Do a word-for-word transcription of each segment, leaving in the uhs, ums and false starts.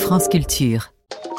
France Culture.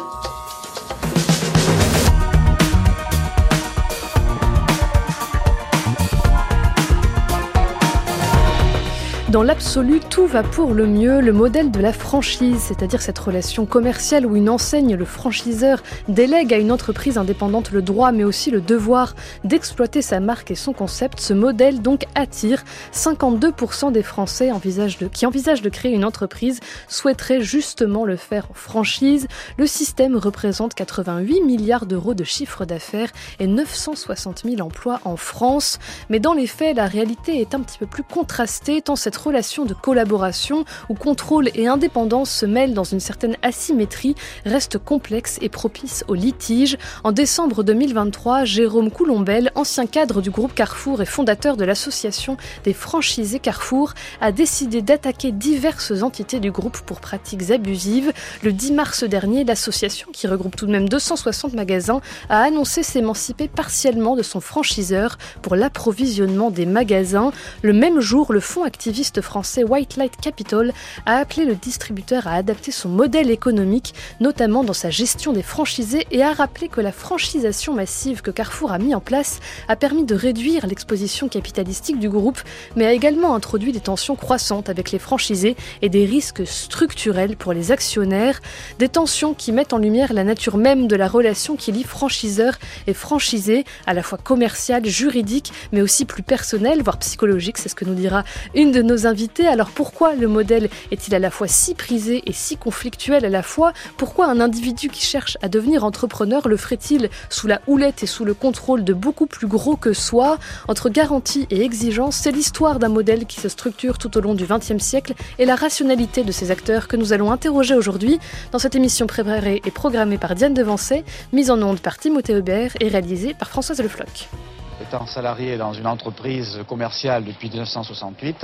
Dans l'absolu, tout va pour le mieux. Le modèle de la franchise, c'est-à-dire cette relation commerciale où une enseigne, le franchiseur, délègue à une entreprise indépendante le droit, mais aussi le devoir d'exploiter sa marque et son concept. Ce modèle donc attire. cinquante-deux pour cent des Français envisagent de, qui envisagent de créer une entreprise souhaiteraient justement le faire en franchise. Le système représente quatre-vingt-huit milliards d'euros de chiffre d'affaires et neuf cent soixante mille emplois en France. Mais dans les faits, la réalité est un petit peu plus contrastée, tant cette relation de collaboration où contrôle et indépendance se mêlent dans une certaine asymétrie reste complexe et propice au litige. En décembre deux mille vingt-trois, Jérôme Coulombelle, ancien cadre du groupe Carrefour et fondateur de l'association des franchisés Carrefour, a décidé d'attaquer diverses entités du groupe pour pratiques abusives. Le dix mars dernier, l'association, qui regroupe tout de même deux cent soixante magasins, a annoncé s'émanciper partiellement de son franchiseur pour l'approvisionnement des magasins. Le même jour, le fonds activiste français White Light Capital a appelé le distributeur à adapter son modèle économique, notamment dans sa gestion des franchisés, et a rappelé que la franchisation massive que Carrefour a mis en place a permis de réduire l'exposition capitalistique du groupe, mais a également introduit des tensions croissantes avec les franchisés et des risques structurels pour les actionnaires. Des tensions qui mettent en lumière la nature même de la relation qui lie franchiseur et franchisé, à la fois commerciale, juridique, mais aussi plus personnelle, voire psychologique, c'est ce que nous dira une de nos invités. Alors pourquoi le modèle est-il à la fois si prisé et si conflictuel à la fois ? Pourquoi un individu qui cherche à devenir entrepreneur le ferait-il sous la houlette et sous le contrôle de beaucoup plus gros que soi ? Entre garantie et exigence, c'est l'histoire d'un modèle qui se structure tout au long du vingtième siècle et la rationalité de ces acteurs que nous allons interroger aujourd'hui dans cette émission préparée et programmée par Diane Devancey, mise en onde par Timothée Hubert et réalisée par Françoise Le Floch. Étant salarié dans une entreprise commerciale depuis mille neuf cent soixante-huit,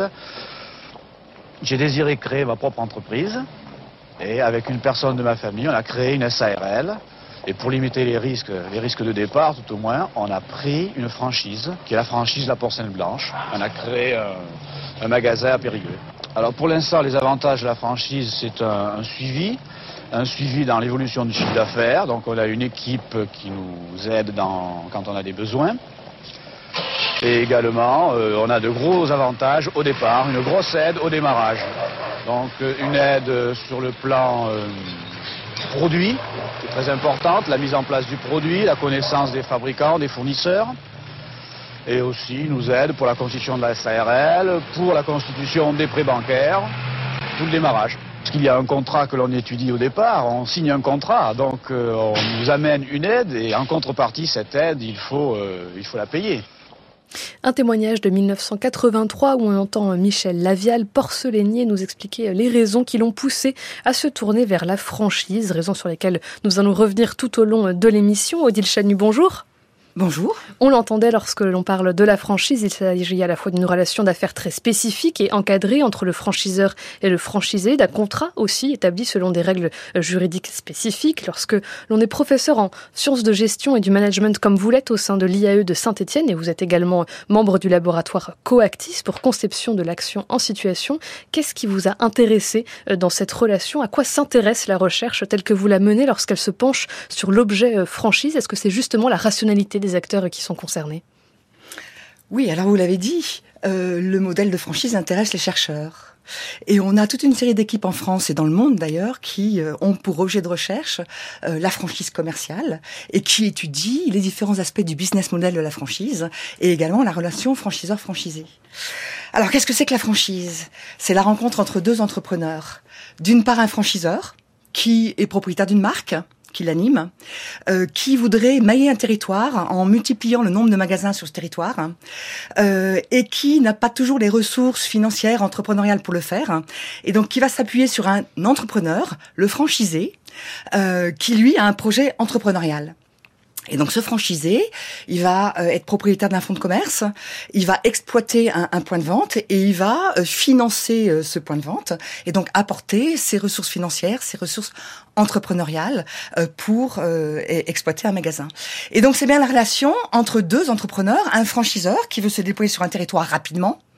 j'ai désiré créer ma propre entreprise. Et avec une personne de ma famille, on a créé une S A R L. Et pour limiter les risques, les risques de départ, tout au moins, on a pris une franchise, qui est la franchise La Porcelaine Blanche. On a créé un, un magasin à Périgueux. Alors pour l'instant, les avantages de la franchise, c'est un, un suivi. Un suivi dans l'évolution du chiffre d'affaires. Donc on a une équipe qui nous aide dans, quand on a des besoins. Et également, euh, on a de gros avantages au départ, une grosse aide au démarrage. Donc euh, une aide sur le plan euh, produit, qui est très importante, la mise en place du produit, la connaissance des fabricants, des fournisseurs. Et aussi, ils nous aident pour la constitution de la S A R L, pour la constitution des prêts bancaires, tout le démarrage. Parce qu'il y a un contrat que l'on étudie au départ, on signe un contrat, donc euh, on nous amène une aide et en contrepartie, cette aide, il faut, euh, il faut la payer. Un témoignage de mille neuf cent quatre-vingt-trois où on entend Michel Lavial, porcelainier, nous expliquer les raisons qui l'ont poussé à se tourner vers la franchise, raisons sur lesquelles nous allons revenir tout au long de l'émission. Odile Chanu, bonjour. Bonjour. On l'entendait lorsque l'on parle de la franchise, il s'agit à la fois d'une relation d'affaires très spécifique et encadrée entre le franchiseur et le franchisé, d'un contrat aussi établi selon des règles juridiques spécifiques. Lorsque l'on est professeur en sciences de gestion et du management comme vous l'êtes au sein de l'I A E de Saint-Étienne et vous êtes également membre du laboratoire Coactis pour conception de l'action en situation, qu'est-ce qui vous a intéressé dans cette relation ? À quoi s'intéresse la recherche telle que vous la menez lorsqu'elle se penche sur l'objet franchise ? Est-ce que c'est justement la rationalité des acteurs qui sont concernés ? Oui, alors vous l'avez dit, euh, le modèle de franchise intéresse les chercheurs. Et on a toute une série d'équipes en France et dans le monde d'ailleurs qui euh, ont pour objet de recherche euh, la franchise commerciale et qui étudient les différents aspects du business model de la franchise et également la relation franchiseur-franchisé. Alors qu'est-ce que c'est que la franchise ? C'est la rencontre entre deux entrepreneurs. D'une part un franchiseur qui est propriétaire d'une marque, qui l'anime, euh, qui voudrait mailler un territoire en multipliant le nombre de magasins sur ce territoire, hein, euh, et qui n'a pas toujours les ressources financières, entrepreneuriales pour le faire, hein, et donc qui va s'appuyer sur un entrepreneur, le franchisé, euh, qui lui a un projet entrepreneurial. Et donc ce franchisé, il va euh, être propriétaire d'un fonds de commerce, il va exploiter un, un point de vente et il va euh, financer euh, ce point de vente et donc apporter ses ressources financières, ses ressources entrepreneuriales euh, pour euh, exploiter un magasin. Et donc c'est bien la relation entre deux entrepreneurs, un franchiseur qui veut se déployer sur un territoire rapidement,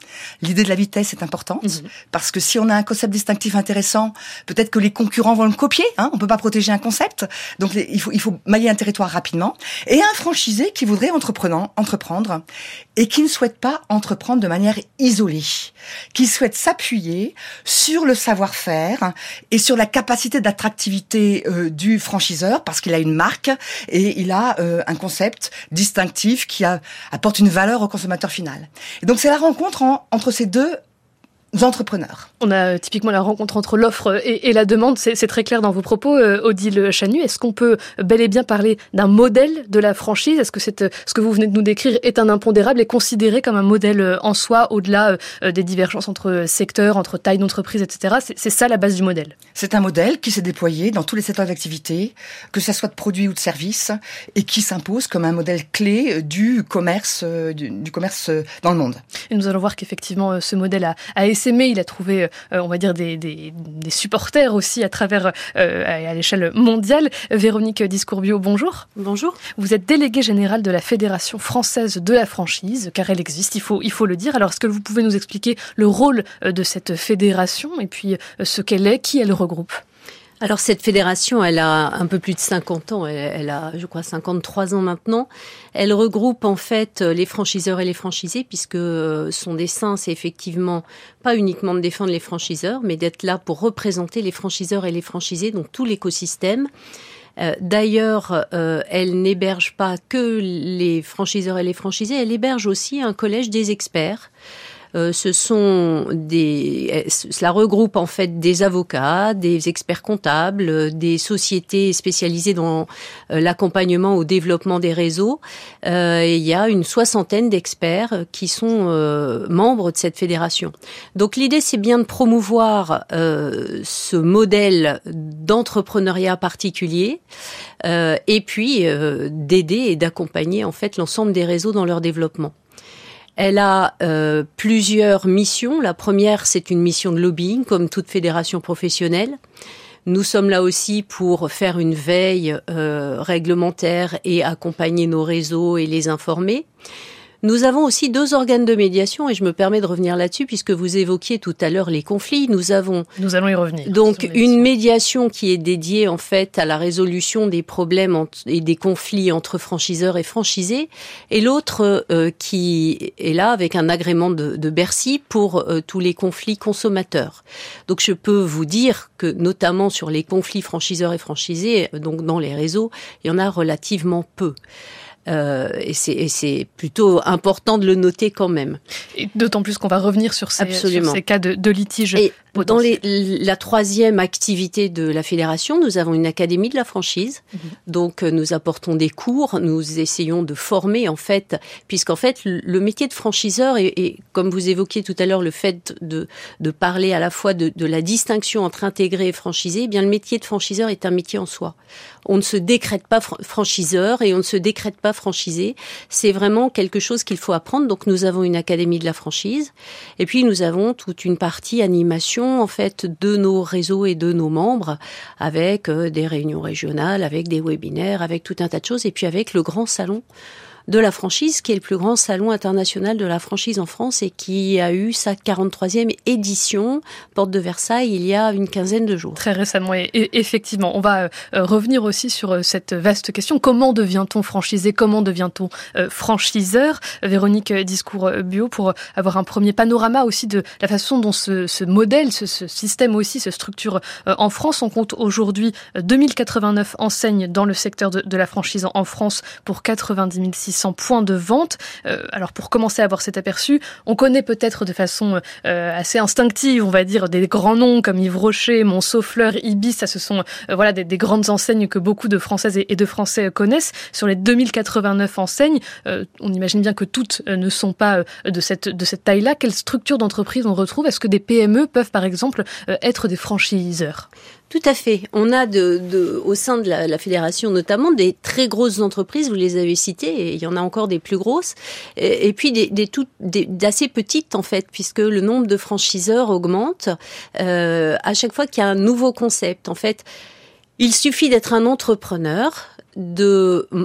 L'idée de la vitesse est importante, mmh. parce que si on a un concept distinctif intéressant, peut-être que les concurrents vont le copier. Hein, on peut pas protéger un concept, donc les, il faut il faut mailler un territoire rapidement. Et un franchisé qui voudrait entreprenant, entreprendre et qui ne souhaite pas entreprendre de manière isolée, qui souhaite s'appuyer sur le savoir-faire et sur la capacité d'attractivité euh, du franchiseur, parce qu'il a une marque et il a euh, un concept distinctif qui a, apporte une valeur au consommateur final. Et donc c'est la rencontre en, entre ces deux entrepreneurs. On a typiquement la rencontre entre l'offre et, et la demande, c'est, c'est très clair dans vos propos, euh, Odile Chanu. Est-ce qu'on peut bel et bien parler d'un modèle de la franchise ? Est-ce que cette, ce que vous venez de nous décrire est un impondérable et considéré comme un modèle en soi, au-delà euh, des divergences entre secteurs, entre taille d'entreprise, et cetera. C'est, c'est ça la base du modèle. C'est un modèle qui s'est déployé dans tous les secteurs d'activité, que ça soit de produits ou de services, et qui s'impose comme un modèle clé du commerce, du, du commerce dans le monde. Et nous allons voir qu'effectivement, ce modèle a, a essaimé, il a trouvé, euh, on va dire, des, des, des supporters aussi à travers, euh, à l'échelle mondiale. Véronique Discourbio, bonjour. Bonjour. Vous êtes déléguée générale de la Fédération française de la franchise, car elle existe, il faut, il faut le dire. Alors, est-ce que vous pouvez nous expliquer le rôle de cette fédération et puis ce qu'elle est, qui elle regroupe ? Alors cette fédération, elle a un peu plus de cinquante ans, elle, elle a je crois cinquante-trois ans maintenant. Elle regroupe en fait les franchiseurs et les franchisés, puisque son dessein c'est effectivement pas uniquement de défendre les franchiseurs, mais d'être là pour représenter les franchiseurs et les franchisés, donc tout l'écosystème. Euh, d'ailleurs, euh, elle n'héberge pas que les franchiseurs et les franchisés, elle héberge aussi un collège des experts. Euh, ce sont des, cela regroupe en fait des avocats, des experts comptables, des sociétés spécialisées dans euh, l'accompagnement au développement des réseaux. Euh, et il y a une soixantaine d'experts qui sont euh, membres de cette fédération. Donc l'idée, c'est bien de promouvoir euh, ce modèle d'entrepreneuriat particulier, euh, et puis euh, d'aider et d'accompagner en fait l'ensemble des réseaux dans leur développement. Elle a euh, plusieurs missions. La première, c'est une mission de lobbying, comme toute fédération professionnelle. Nous sommes là aussi pour faire une veille euh, réglementaire et accompagner nos réseaux et les informer. Nous avons aussi deux organes de médiation, et je me permets de revenir là-dessus, puisque vous évoquiez tout à l'heure les conflits. Nous avons Nous allons y revenir. Donc une médiation qui est dédiée en fait à la résolution des problèmes entre, et des conflits entre franchiseurs et franchisés, et l'autre euh, qui est là avec un agrément de, de Bercy pour euh, tous les conflits consommateurs. Donc je peux vous dire que notamment sur les conflits franchiseurs et franchisés, donc dans les réseaux, il y en a relativement peu. Euh, et, c'est, et c'est plutôt important de le noter quand même. Et d'autant plus qu'on va revenir sur ces, sur ces cas de, de litige. Et dans les, la troisième activité de la fédération, nous avons une académie de la franchise. Mmh. Donc nous apportons des cours, nous essayons de former en fait, puisqu'en fait le métier de franchiseur, et, et comme vous évoquiez tout à l'heure le fait de, de parler à la fois de, de la distinction entre intégré et franchisé, eh bien le métier de franchiseur est un métier en soi. On ne se décrète pas franchiseur et on ne se décrète pas franchisé. C'est vraiment quelque chose qu'il faut apprendre. Donc nous avons une académie de la franchise, et puis nous avons toute une partie animation en fait de nos réseaux et de nos membres, avec euh, des réunions régionales, avec des webinaires, avec tout un tas de choses, et puis avec le grand salon de la franchise, qui est le plus grand salon international de la franchise en France et qui a eu sa quarante-troisième édition, porte de Versailles, il y a une quinzaine de jours. Très récemment, et, et effectivement. On va euh, revenir aussi sur euh, cette vaste question. Comment devient-on franchisé ? Comment devient-on euh, franchiseur ? Véronique Discourbio, pour avoir un premier panorama aussi de la façon dont ce, ce modèle, ce, ce système aussi se structure euh, en France. On compte aujourd'hui deux mille quatre-vingt-neuf enseignes dans le secteur de, de la franchise en France pour quatre-vingt-dix mille six cents points de vente. Euh, alors pour commencer à avoir cet aperçu, on connaît peut-être de façon euh, assez instinctive, on va dire, des grands noms comme Yves Rocher, Montsouffleur, Ibis. Ça, ce sont euh, voilà des, des grandes enseignes que beaucoup de Françaises et, et de Français connaissent. Sur les deux mille quatre-vingt-neuf enseignes, euh, on imagine bien que toutes euh, ne sont pas euh, de cette de cette taille-là. Quelle structure d'entreprise on retrouve ? Est-ce que des P M E peuvent par exemple euh, être des franchiseurs ? Tout à fait. On a de, de, au sein de la, la fédération notamment des très grosses entreprises, vous les avez citées, et il y en a encore des plus grosses, et, et puis des, des toutes, des, d'assez petites en fait, puisque le nombre de franchiseurs augmente euh, à chaque fois qu'il y a un nouveau concept. En fait, il suffit d'être un entrepreneur, de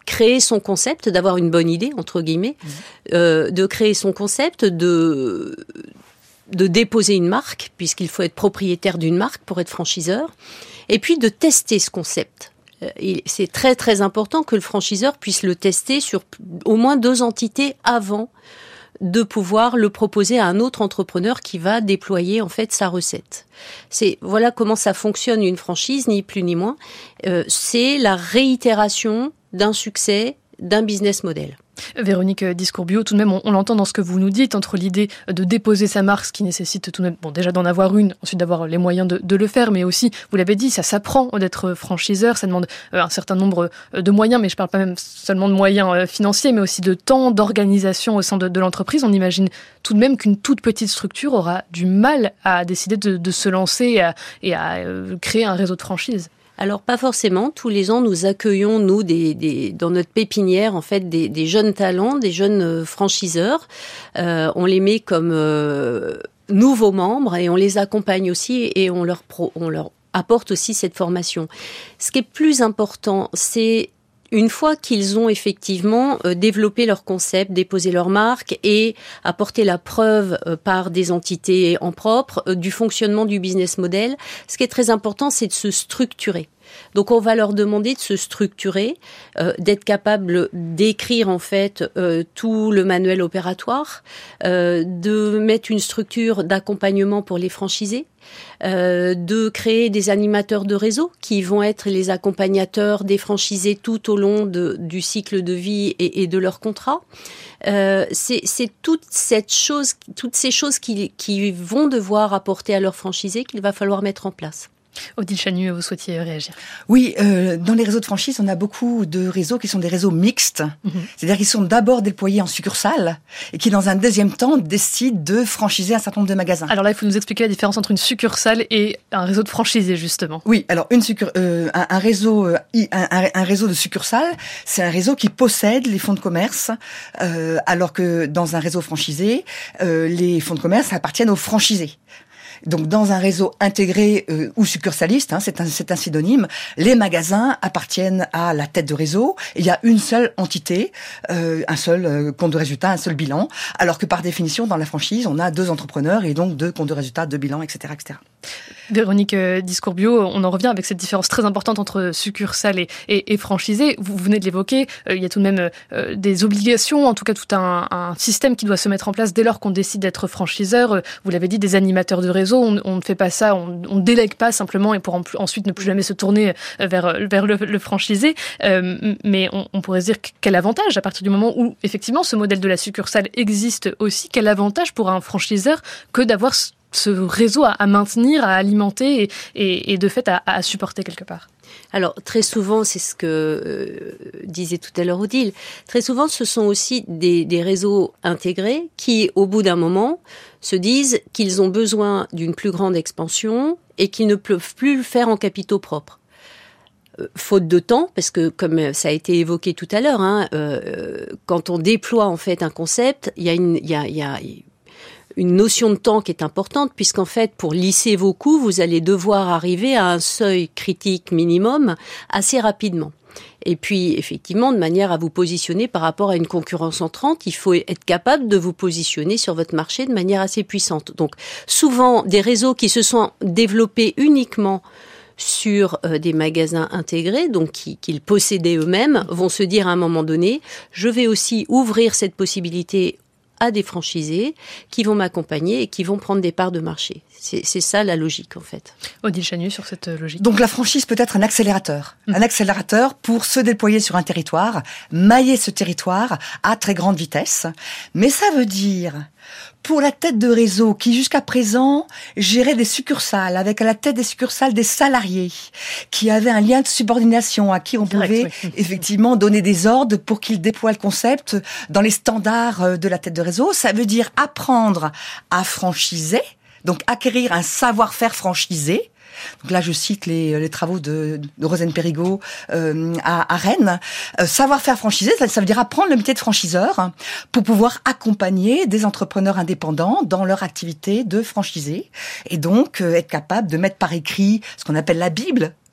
créer son concept, d'avoir une bonne idée, entre guillemets, mmh. euh, de créer son concept, de, de déposer une marque, puisqu'il faut être propriétaire d'une marque pour être franchiseur, et puis de tester ce concept. Et c'est très très important que le franchiseur puisse le tester sur au moins deux entités avant de pouvoir le proposer à un autre entrepreneur qui va déployer en fait sa recette. C'est voilà comment ça fonctionne une franchise, ni plus ni moins. Euh, c'est la réitération d'un succès, d'un business model. Véronique Discourbio, tout de même, on, on l'entend dans ce que vous nous dites, entre l'idée de déposer sa marque, ce qui nécessite tout de même, bon, déjà d'en avoir une, ensuite d'avoir les moyens de, de le faire, mais aussi, vous l'avez dit, ça s'apprend d'être franchiseur, ça demande euh, un certain nombre de moyens, mais je parle pas même seulement de moyens euh, financiers, mais aussi de temps, d'organisation au sein de, de l'entreprise. On imagine tout de même qu'une toute petite structure aura du mal à décider de, de se lancer et à, et à euh, créer un réseau de franchise. Alors pas forcément. Tous les ans, nous accueillons nous des, des dans notre pépinière en fait des, des jeunes talents, des jeunes euh, franchiseurs. Euh, on les met comme euh, nouveaux membres et on les accompagne aussi et on leur pro, on leur apporte aussi cette formation. Ce qui est plus important, c'est une fois qu'ils ont effectivement euh, développé leur concept, déposé leur marque et apporté la preuve euh, par des entités en propre euh, du fonctionnement du business model, ce qui est très important, c'est de se structurer. Donc on va leur demander de se structurer, euh, d'être capable d'écrire en fait euh, tout le manuel opératoire, euh, de mettre une structure d'accompagnement pour les franchisés, euh, de créer des animateurs de réseau qui vont être les accompagnateurs des franchisés tout au long de, du cycle de vie et, et de leur contrat. Euh, c'est, c'est toute cette chose, toutes ces choses qui, qui vont devoir apporter à leurs franchisés qu'il va falloir mettre en place. Odile Chanu, vous souhaitiez réagir? Oui, euh, dans les réseaux de franchise, on a beaucoup de réseaux qui sont des réseaux mixtes. Mmh. C'est-à-dire qu'ils sont d'abord déployés en succursale et qui, dans un deuxième temps, décident de franchiser un certain nombre de magasins. Alors là, il faut nous expliquer la différence entre une succursale et un réseau de franchisés, justement. Oui, alors une succur- euh, un, un, réseau, euh, un, un, un réseau de succursales, c'est un réseau qui possède les fonds de commerce, euh, alors que dans un réseau franchisé, euh, les fonds de commerce appartiennent aux franchisés. Donc, dans un réseau intégré euh, ou succursaliste, hein, c'est un, c'est un synonyme, les magasins appartiennent à la tête de réseau. Il y a une seule entité, euh, un seul euh, compte de résultat, un seul bilan. Alors que par définition, dans la franchise, on a deux entrepreneurs et donc deux comptes de résultat, deux bilans, et cetera, et cetera. Véronique Discourbio, on en revient avec cette différence très importante entre succursale et, et, et franchisé. Vous venez de l'évoquer, euh, il y a tout de même euh, des obligations, en tout cas tout un, un système qui doit se mettre en place dès lors qu'on décide d'être franchiseur. Euh, vous l'avez dit, des animateurs de réseau, on, on ne fait pas ça, on ne délègue pas simplement et pour en, ensuite ne plus jamais se tourner vers, vers le, le franchisé. Euh, mais on, on pourrait se dire quel avantage à partir du moment où effectivement ce modèle de la succursale existe aussi, quel avantage pour un franchiseur que d'avoir ce réseau à, à maintenir, à alimenter et, et, et de fait à, à supporter quelque part? Alors, très souvent, c'est ce que euh, disait tout à l'heure Odile, très souvent, ce sont aussi des, des réseaux intégrés qui, au bout d'un moment, se disent qu'ils ont besoin d'une plus grande expansion et qu'ils ne peuvent plus le faire en capitaux propres. Euh, faute de temps, parce que comme ça a été évoqué tout à l'heure, hein, euh, quand on déploie en fait un concept, il y a une... Il y a, il y a, une notion de temps qui est importante, puisqu'en fait, pour lisser vos coûts, vous allez devoir arriver à un seuil critique minimum assez rapidement. Et puis, effectivement, de manière à vous positionner par rapport à une concurrence entrante, il faut être capable de vous positionner sur votre marché de manière assez puissante. Donc, souvent, des réseaux qui se sont développés uniquement sur euh, des magasins intégrés, donc qui, qu'ils possédaient eux-mêmes, vont se dire à un moment donné, je vais aussi ouvrir cette possibilité à des franchisés qui vont m'accompagner et qui vont prendre des parts de marché. C'est, c'est ça la logique, en fait. Odile Chanu, sur cette logique. Donc la franchise peut être un accélérateur. Mmh. Un accélérateur pour se déployer sur un territoire, mailler ce territoire à très grande vitesse. Mais ça veut dire, pour la tête de réseau qui jusqu'à présent gérait des succursales, avec à la tête des succursales des salariés, qui avaient un lien de subordination, à qui on Direct, pouvait oui. effectivement donner des ordres pour qu'ils déploient le concept dans les standards de la tête de réseau, ça veut dire apprendre à franchiser, donc acquérir un savoir-faire franchisé. Donc là, je cite les, les travaux de, de Rosane Périgot euh, à, à Rennes. Euh, savoir-faire franchisé, ça, ça veut dire apprendre le métier de franchiseur hein, pour pouvoir accompagner des entrepreneurs indépendants dans leur activité de franchisé. Et donc, euh, être capable de mettre par écrit ce qu'on appelle la Bible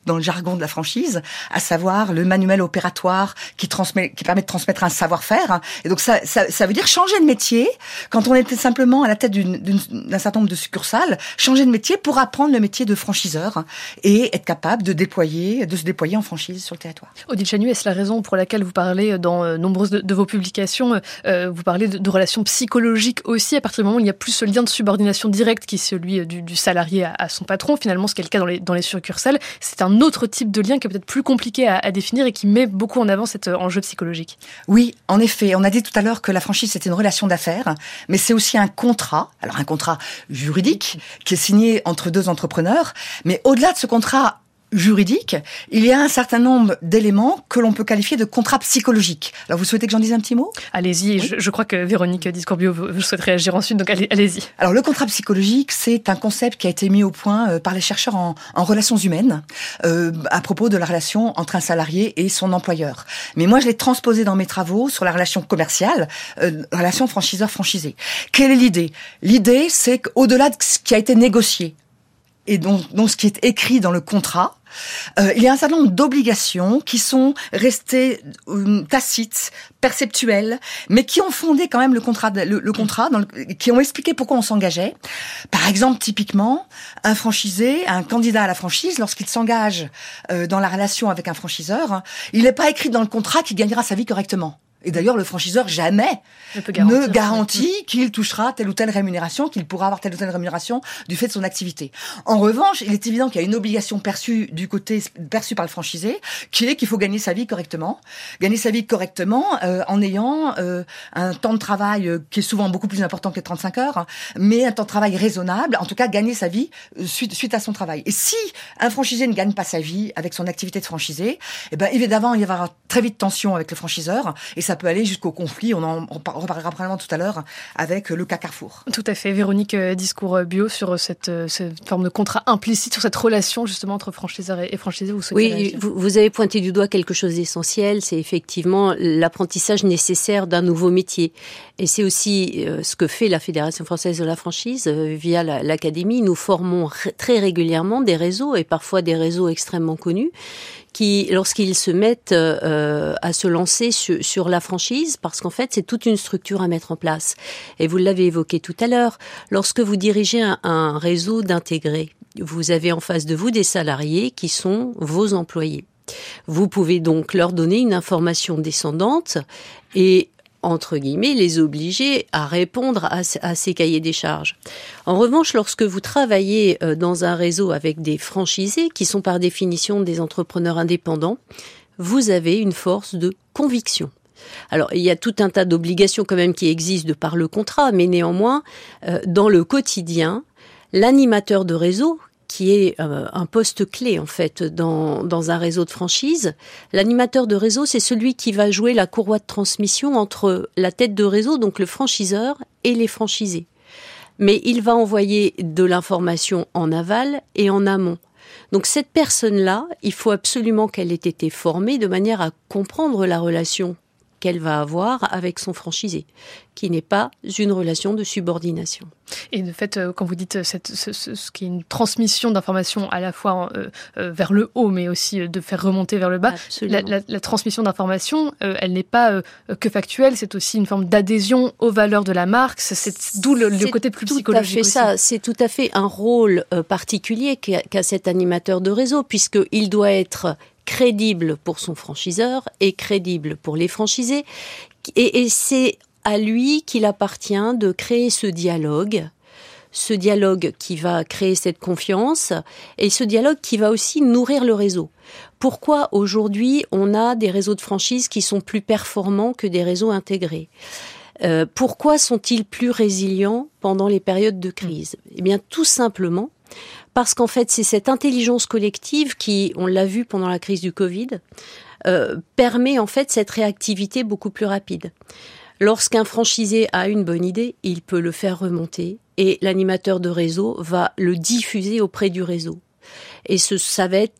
dans le jargon de la franchise, à savoir le manuel opératoire qui transmet, qui permet de transmettre un savoir-faire. Et donc ça, ça, ça veut dire changer de métier. Quand on était simplement à la tête d'une, d'une, d'un certain nombre de succursales, changer de métier pour apprendre le métier de franchiseur et être capable de déployer, de se déployer en franchise sur le territoire. Odile Chagnou, est-ce la raison pour laquelle vous parlez dans euh, nombreuses de, de vos publications, euh, vous parlez de, de relations psychologiques aussi, à partir du moment où il n'y a plus ce lien de subordination directe qui est celui du, du salarié à, à son patron, finalement, ce qui est le cas dans les, dans les succursales, c'est un autre type de lien qui est peut-être plus compliqué à, à définir et qui met beaucoup en avant cet enjeu psychologique. Oui, en effet. On a dit tout à l'heure que la franchise, c'était une relation d'affaires, mais c'est aussi un contrat, alors un contrat juridique qui est signé entre deux entrepreneurs, mais au-delà de ce contrat juridique, il y a un certain nombre d'éléments que l'on peut qualifier de contrats psychologiques. Alors, vous souhaitez que j'en dise un petit mot ? Allez-y, oui. je, je crois que Véronique Discours-Bio vous souhaite réagir ensuite, donc allez, allez-y. Alors, le contrat psychologique, c'est un concept qui a été mis au point euh, par les chercheurs en, en relations humaines euh, à propos de la relation entre un salarié et son employeur. Mais moi, je l'ai transposé dans mes travaux sur la relation commerciale, euh, relation franchiseur-franchisé. Quelle est l'idée ? L'idée, c'est qu'au-delà de ce qui a été négocié, et donc, donc ce qui est écrit dans le contrat, euh, il y a un certain nombre d'obligations qui sont restées euh, tacites, perceptuelles, mais qui ont fondé quand même le contrat, le, le contrat, dans le, qui ont expliqué pourquoi on s'engageait. Par exemple, typiquement, un franchisé, un candidat à la franchise, lorsqu'il s'engage euh, dans la relation avec un franchiseur, il n'est pas écrit dans le contrat qu'il gagnera sa vie correctement. Et d'ailleurs, le franchiseur jamais ne garantit qu'il touchera telle ou telle rémunération, qu'il pourra avoir telle ou telle rémunération du fait de son activité. En revanche, il est évident qu'il y a une obligation perçue du côté perçue par le franchisé, qui est qu'il faut gagner sa vie correctement, gagner sa vie correctement euh, en ayant euh, un temps de travail euh, qui est souvent beaucoup plus important que les trente-cinq heures, hein, mais un temps de travail raisonnable. En tout cas, gagner sa vie euh, suite suite à son travail. Et si un franchisé ne gagne pas sa vie avec son activité de franchisé, eh ben évidemment, il va y avoir très vite tension avec le franchiseur, et ça peut aller jusqu'au conflit. On en reparlera probablement tout à l'heure avec le cas Carrefour. Tout à fait. Véronique Discours-Bio, sur cette, cette forme de contrat implicite, sur cette relation justement entre franchiseur et franchisé, vous souhaitez Oui, réagir ? vous, vous avez pointé du doigt quelque chose d'essentiel, c'est effectivement l'apprentissage nécessaire d'un nouveau métier. Et c'est aussi euh, ce que fait la Fédération française de la franchise euh, via la, l'Académie. Nous formons r- très régulièrement des réseaux, et parfois des réseaux extrêmement connus, qui, lorsqu'ils se mettent euh, à se lancer sur, sur la franchise, parce qu'en fait, c'est toute une structure à mettre en place. Et vous l'avez évoqué tout à l'heure, lorsque vous dirigez un, un réseau d'intégrés, vous avez en face de vous des salariés qui sont vos employés. Vous pouvez donc leur donner une information descendante et entre guillemets, les obliger à répondre à, à ces cahiers des charges. En revanche, lorsque vous travaillez dans un réseau avec des franchisés, qui sont par définition des entrepreneurs indépendants, vous avez une force de conviction. Alors, il y a tout un tas d'obligations quand même qui existent de par le contrat, mais néanmoins, euh, dans le quotidien, l'animateur de réseau, qui est euh, un poste clé en fait dans, dans un réseau de franchise. L'animateur de réseau, c'est celui qui va jouer la courroie de transmission entre la tête de réseau, donc le franchiseur, et les franchisés. Mais il va envoyer de l'information en aval et en amont. Donc cette personne-là, il faut absolument qu'elle ait été formée de manière à comprendre la relation qu'elle va avoir avec son franchisé, qui n'est pas une relation de subordination. Et de fait, quand vous dites cette, ce, ce, ce qui est une transmission d'informations à la fois euh, euh, vers le haut, mais aussi de faire remonter vers le bas, la, la, la transmission d'informations, euh, elle n'est pas euh, que factuelle, c'est aussi une forme d'adhésion aux valeurs de la marque, c'est, c'est d'où le, le côté plus psychologique aussi. C'est tout à fait ça, c'est tout à fait un rôle euh, particulier qu'a, qu'a cet animateur de réseau, puisqu'il doit être crédible pour son franchiseur et crédible pour les franchisés. Et, et c'est à lui qu'il appartient de créer ce dialogue, ce dialogue qui va créer cette confiance et ce dialogue qui va aussi nourrir le réseau. Pourquoi aujourd'hui on a des réseaux de franchise qui sont plus performants que des réseaux intégrés ? Euh, pourquoi sont-ils plus résilients pendant les périodes de crise ? Eh bien, tout simplement parce qu'en fait, c'est cette intelligence collective qui, on l'a vu pendant la crise du Covid, euh, permet en fait cette réactivité beaucoup plus rapide. Lorsqu'un franchisé a une bonne idée, il peut le faire remonter et l'animateur de réseau va le diffuser auprès du réseau. Et ce, ça va être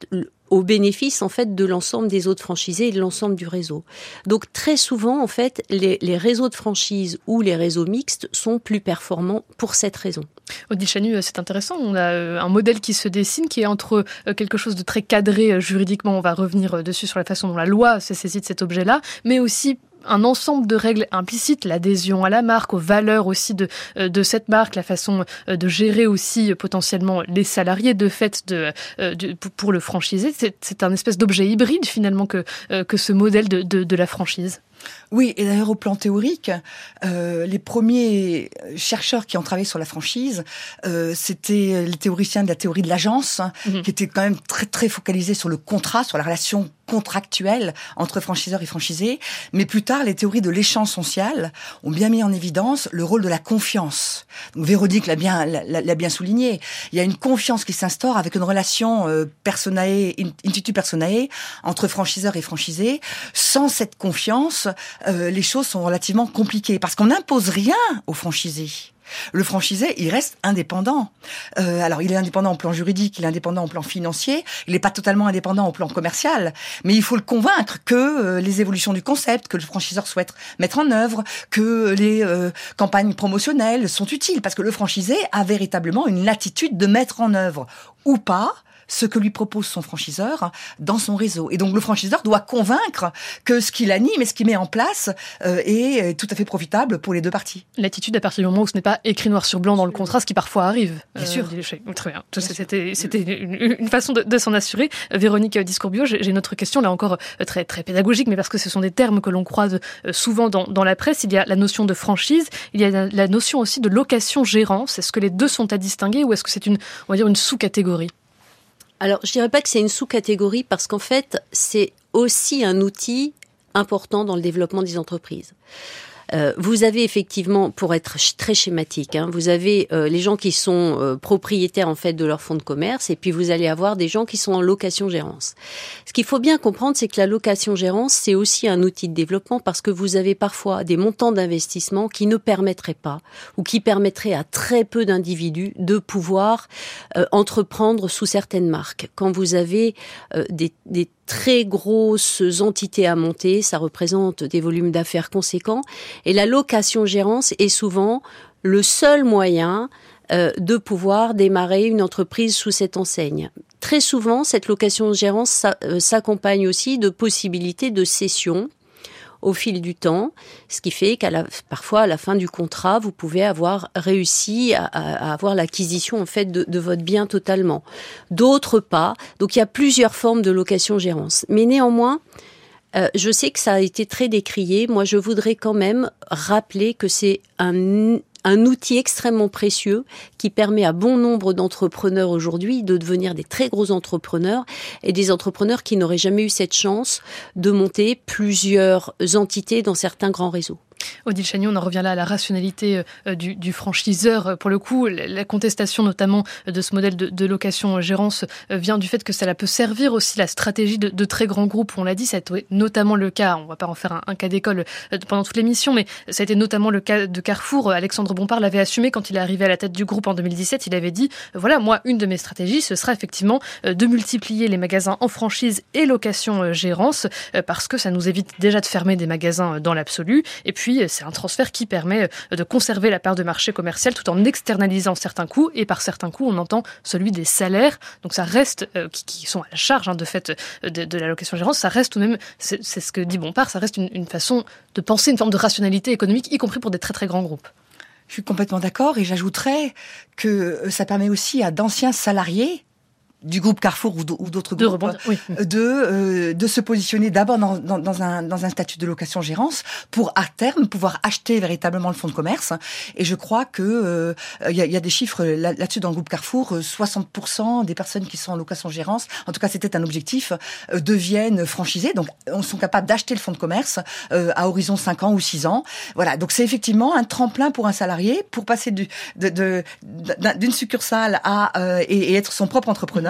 au bénéfice en fait de l'ensemble des autres franchisés et de l'ensemble du réseau. Donc très souvent en fait les, les réseaux de franchise ou les réseaux mixtes sont plus performants pour cette raison. Odile Chanu, c'est intéressant, on a un modèle qui se dessine qui est entre quelque chose de très cadré juridiquement, on va revenir dessus sur la façon dont la loi s'est saisie de cet objet-là, mais aussi un ensemble de règles implicites, l'adhésion à la marque, aux valeurs aussi de de cette marque, la façon de gérer aussi potentiellement les salariés de fait de, de pour le franchisé. C'est, c'est un espèce d'objet hybride finalement que que ce modèle de de, de la franchise. Oui, et d'ailleurs au plan théorique, euh, les premiers chercheurs qui ont travaillé sur la franchise, euh, c'était les théoriciens de la théorie de l'agence, mmh. qui étaient quand même très très focalisés sur le contrat, sur la relation contractuelle entre franchiseurs et franchisés. Mais plus tard, les théories de l'échange social ont bien mis en évidence le rôle de la confiance. Donc Véronique l'a bien l'a, l'a bien souligné. Il y a une confiance qui s'instaure avec une relation euh, personae, intuitu personae entre franchiseurs et franchisés. Sans cette confiance, Euh, les choses sont relativement compliquées parce qu'on n'impose rien aux franchisés. Le franchisé, il reste indépendant. Euh, alors, il est indépendant au plan juridique, il est indépendant au plan financier, il n'est pas totalement indépendant au plan commercial, mais il faut le convaincre que euh, les évolutions du concept, que le franchiseur souhaite mettre en œuvre, que les euh, campagnes promotionnelles sont utiles, parce que le franchisé a véritablement une latitude de mettre en œuvre ou pas ce que lui propose son franchiseur dans son réseau. Et donc le franchiseur doit convaincre que ce qu'il anime et ce qu'il met en place euh, est tout à fait profitable pour les deux parties. L'attitude à partir du moment où ce n'est pas écrit noir sur blanc dans le contrat, ce qui parfois arrive. Bien euh, sûr. Très bien. bien c'était sûr. c'était une, une façon de, de s'en assurer. Véronique Discourbio, j'ai, j'ai une autre question, là encore très, très pédagogique, mais parce que ce sont des termes que l'on croise souvent dans, dans la presse. Il y a la notion de franchise, il y a la notion aussi de location-gérance. Est-ce que les deux sont à distinguer ou est-ce que c'est une, on va dire, une sous-catégorie ? Alors, je dirais pas que c'est une sous-catégorie parce qu'en fait, c'est aussi un outil important dans le développement des entreprises. Euh, vous avez effectivement, pour être très schématique, hein, vous avez euh, les gens qui sont euh, propriétaires en fait de leur fonds de commerce, et puis vous allez avoir des gens qui sont en location-gérance. Ce qu'il faut bien comprendre, c'est que la location-gérance, c'est aussi un outil de développement parce que vous avez parfois des montants d'investissement qui ne permettraient pas, ou qui permettraient à très peu d'individus de pouvoir euh, entreprendre sous certaines marques. Quand vous avez euh, des, des très grosses entités à monter, ça représente des volumes d'affaires conséquents. Et la location-gérance est souvent le seul moyen euh, de pouvoir démarrer une entreprise sous cette enseigne. Très souvent, cette location-gérance ça, euh, s'accompagne aussi de possibilités de cession au fil du temps, ce qui fait qu'à la, parfois à la fin du contrat, vous pouvez avoir réussi à, à avoir l'acquisition en fait de, de votre bien totalement. D'autres pas. Donc il y a plusieurs formes de location-gérance. Mais néanmoins, euh, je sais que ça a été très décrié. Moi, je voudrais quand même rappeler que c'est un un outil extrêmement précieux qui permet à bon nombre d'entrepreneurs aujourd'hui de devenir des très gros entrepreneurs et des entrepreneurs qui n'auraient jamais eu cette chance de monter plusieurs entités dans certains grands réseaux. Odile Chanu, on en revient là à la rationalité euh, du, du franchiseur. Pour le coup, la contestation notamment de ce modèle de, de location-gérance euh, vient du fait que ça peut servir aussi la stratégie de, de très grands groupes. On l'a dit, ça a été notamment le cas, on ne va pas en faire un, un cas d'école euh, pendant toute l'émission, mais ça a été notamment le cas de Carrefour. Alexandre Bompard l'avait assumé quand il est arrivé à la tête du groupe en deux mille dix-sept. Il avait dit, euh, voilà, moi, une de mes stratégies, ce sera effectivement euh, de multiplier les magasins en franchise et location-gérance, euh, parce que ça nous évite déjà de fermer des magasins dans l'absolu. Et puis, c'est un transfert qui permet de conserver la part de marché commercial tout en externalisant certains coûts. Et par certains coûts, on entend celui des salaires. Donc ça reste, euh, qui, qui sont à la charge hein, de fait de, de la location-gérance, ça reste tout de même, c'est, c'est ce que dit Bompard, ça reste une, une façon de penser une forme de rationalité économique, y compris pour des très très grands groupes. Je suis complètement d'accord et j'ajouterais que ça permet aussi à d'anciens salariés du groupe Carrefour ou d'autres de groupes, rebondir, oui. de euh, de se positionner d'abord dans, dans, dans un dans un statut de location-gérance pour à terme pouvoir acheter véritablement le fonds de commerce. Et je crois que euh, il y a, y a des chiffres là, là-dessus dans le groupe Carrefour, soixante pour cent des personnes qui sont en location-gérance, en tout cas c'était un objectif, euh, deviennent franchisés, donc on sont capables d'acheter le fonds de commerce euh, à horizon cinq ans ou six ans. Voilà, donc c'est effectivement un tremplin pour un salarié pour passer du de, de, d'une succursale à euh, et, et être son propre entrepreneur.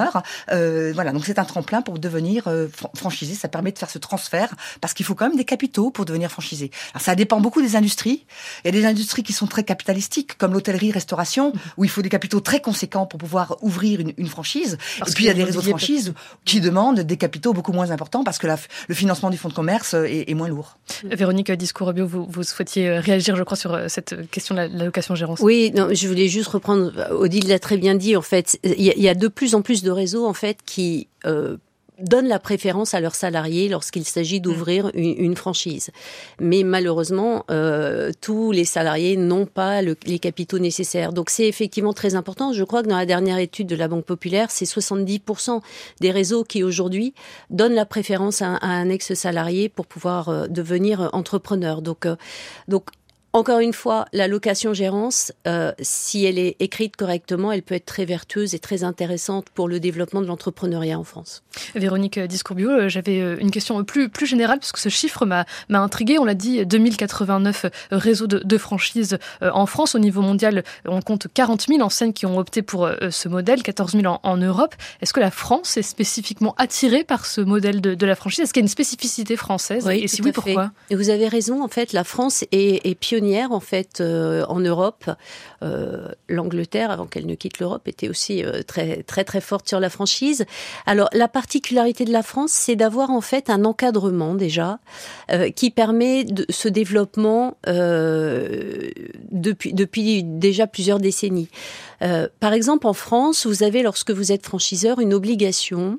entrepreneur. Euh, voilà, donc c'est un tremplin pour devenir euh, franchisé. Ça permet de faire ce transfert parce qu'il faut quand même des capitaux pour devenir franchisé. Alors ça dépend beaucoup des industries. Il y a des industries qui sont très capitalistiques, comme l'hôtellerie, restauration, où il faut des capitaux très conséquents pour pouvoir ouvrir une, une franchise. Parce et puis il y a des réseaux de franchises qui demandent des capitaux beaucoup moins importants parce que la, le financement du fonds de commerce est, est moins lourd. Véronique Discours-Robio, vous, vous souhaitiez réagir, je crois, sur cette question de la, la location-gérance. Oui, non, je voulais juste reprendre, Odile l'a très bien dit, en fait, il y, y a de plus en plus de réseaux, en fait, qui euh, donnent la préférence à leurs salariés lorsqu'il s'agit d'ouvrir une, une franchise. Mais malheureusement, euh, tous les salariés n'ont pas le, les capitaux nécessaires. Donc c'est effectivement très important. Je crois que dans la dernière étude de la Banque Populaire, c'est soixante-dix pour cent des réseaux qui aujourd'hui donnent la préférence à, à un ex-salarié pour pouvoir euh, devenir entrepreneur. Donc, euh, donc encore une fois, la location-gérance, euh, si elle est écrite correctement, elle peut être très vertueuse et très intéressante pour le développement de l'entrepreneuriat en France. Véronique Discours-Bio, j'avais une question plus, plus générale, parce que ce chiffre m'a, m'a intriguée. On l'a dit, deux mille quatre-vingt-neuf réseaux de, de franchises en France. Au niveau mondial, on compte quarante mille enseignes qui ont opté pour ce modèle, quatorze mille en, en Europe. Est-ce que la France est spécifiquement attirée par ce modèle de, de la franchise ? Est-ce qu'il y a une spécificité française ? Oui, et si oui, pourquoi ? Et vous avez raison, en fait, la France est, est pionnière en fait euh, en Europe. Euh, L'Angleterre, avant qu'elle ne quitte l'Europe, était aussi euh, très très très forte sur la franchise. Alors la particularité de la France, c'est d'avoir en fait un encadrement déjà euh, qui permet de, ce développement euh, depuis depuis déjà plusieurs décennies. Euh, par exemple, en France, vous avez, lorsque vous êtes franchiseur, une obligation.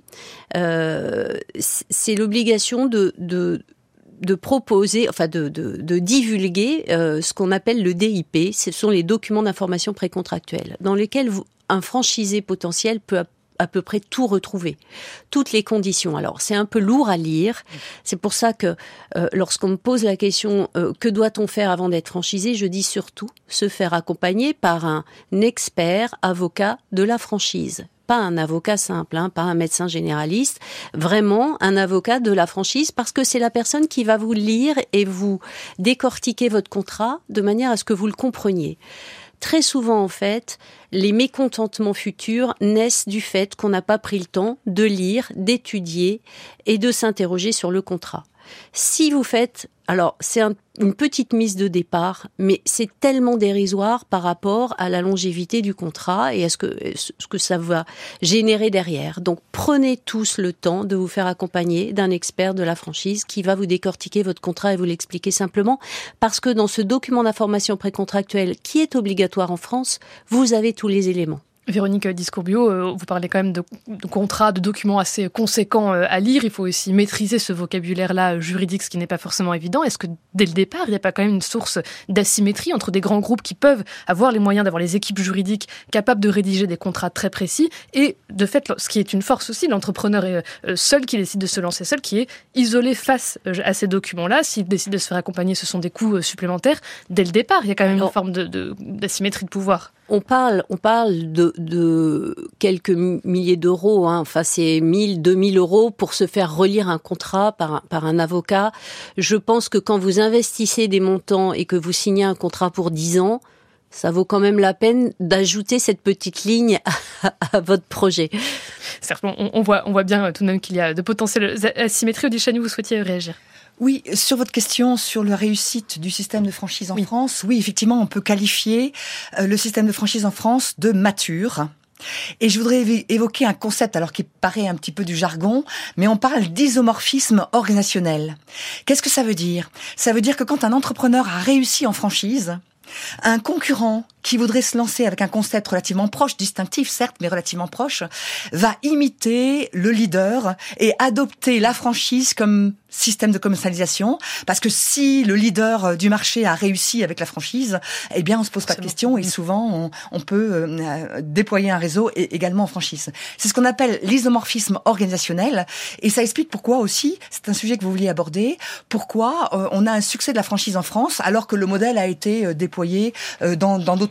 Euh, c'est l'obligation de, de de proposer, enfin de, de, de divulguer euh, ce qu'on appelle le D I P. Ce sont les documents d'information précontractuelle, dans lesquels vous, un franchisé potentiel peut à, à peu près tout retrouver, toutes les conditions. Alors c'est un peu lourd à lire. C'est pour ça que euh, lorsqu'on me pose la question euh, que doit-on faire avant d'être franchisé, je dis surtout se faire accompagner par un expert avocat de la franchise. Pas un avocat simple, hein, pas un médecin généraliste, vraiment un avocat de la franchise, parce que c'est la personne qui va vous lire et vous décortiquer votre contrat de manière à ce que vous le compreniez. Très souvent, en fait, les mécontentements futurs naissent du fait qu'on n'a pas pris le temps de lire, d'étudier et de s'interroger sur le contrat. Si vous faites, alors c'est un, une petite mise de départ, mais c'est tellement dérisoire par rapport à la longévité du contrat et à ce que, ce que ça va générer derrière. Donc prenez tous le temps de vous faire accompagner d'un expert de la franchise qui va vous décortiquer votre contrat et vous l'expliquer simplement, parce que dans ce document d'information précontractuelle qui est obligatoire en France, vous avez tous les éléments. Véronique Discours-Bio, vous parlez quand même de, de contrats, de documents assez conséquents à lire. Il faut aussi maîtriser ce vocabulaire-là juridique, ce qui n'est pas forcément évident. Est-ce que dès le départ, il n'y a pas quand même une source d'asymétrie entre des grands groupes qui peuvent avoir les moyens d'avoir les équipes juridiques capables de rédiger des contrats très précis et de fait, ce qui est une force aussi, l'entrepreneur est seul qui décide de se lancer seul, qui est isolé face à ces documents-là. S'il décide de se faire accompagner, ce sont des coûts supplémentaires. Dès le départ, il y a quand même une forme de, de, d'asymétrie de pouvoir. On parle, on parle de, de quelques milliers d'euros, hein. Enfin c'est mille, deux mille euros pour se faire relire un contrat par un, par un avocat. Je pense que quand vous investissez des montants et que vous signez un contrat pour dix ans, ça vaut quand même la peine d'ajouter cette petite ligne à, à votre projet. Certes, on, on, voit, on voit bien tout de même qu'il y a de potentielles asymétries. Odile Chagnou, vous souhaitiez réagir ? Oui, sur votre question sur la réussite du système de franchise en oui. France, oui, effectivement, on peut qualifier euh, le système de franchise en France de mature. Et je voudrais évo- évoquer un concept, alors qui paraît un petit peu du jargon, mais on parle d'isomorphisme organisationnel. Qu'est-ce que ça veut dire ? Ça veut dire que quand un entrepreneur a réussi en franchise, un concurrent qui voudrait se lancer avec un concept relativement proche, distinctif certes, mais relativement proche, va imiter le leader et adopter la franchise comme système de commercialisation, parce que si le leader du marché a réussi avec la franchise, eh bien on se pose pas de questions et souvent on, on peut euh, déployer un réseau et, également en franchise. C'est ce qu'on appelle l'isomorphisme organisationnel et ça explique pourquoi aussi, c'est un sujet que vous vouliez aborder, pourquoi euh, on a un succès de la franchise en France alors que le modèle a été euh, déployé euh, dans, dans d'autres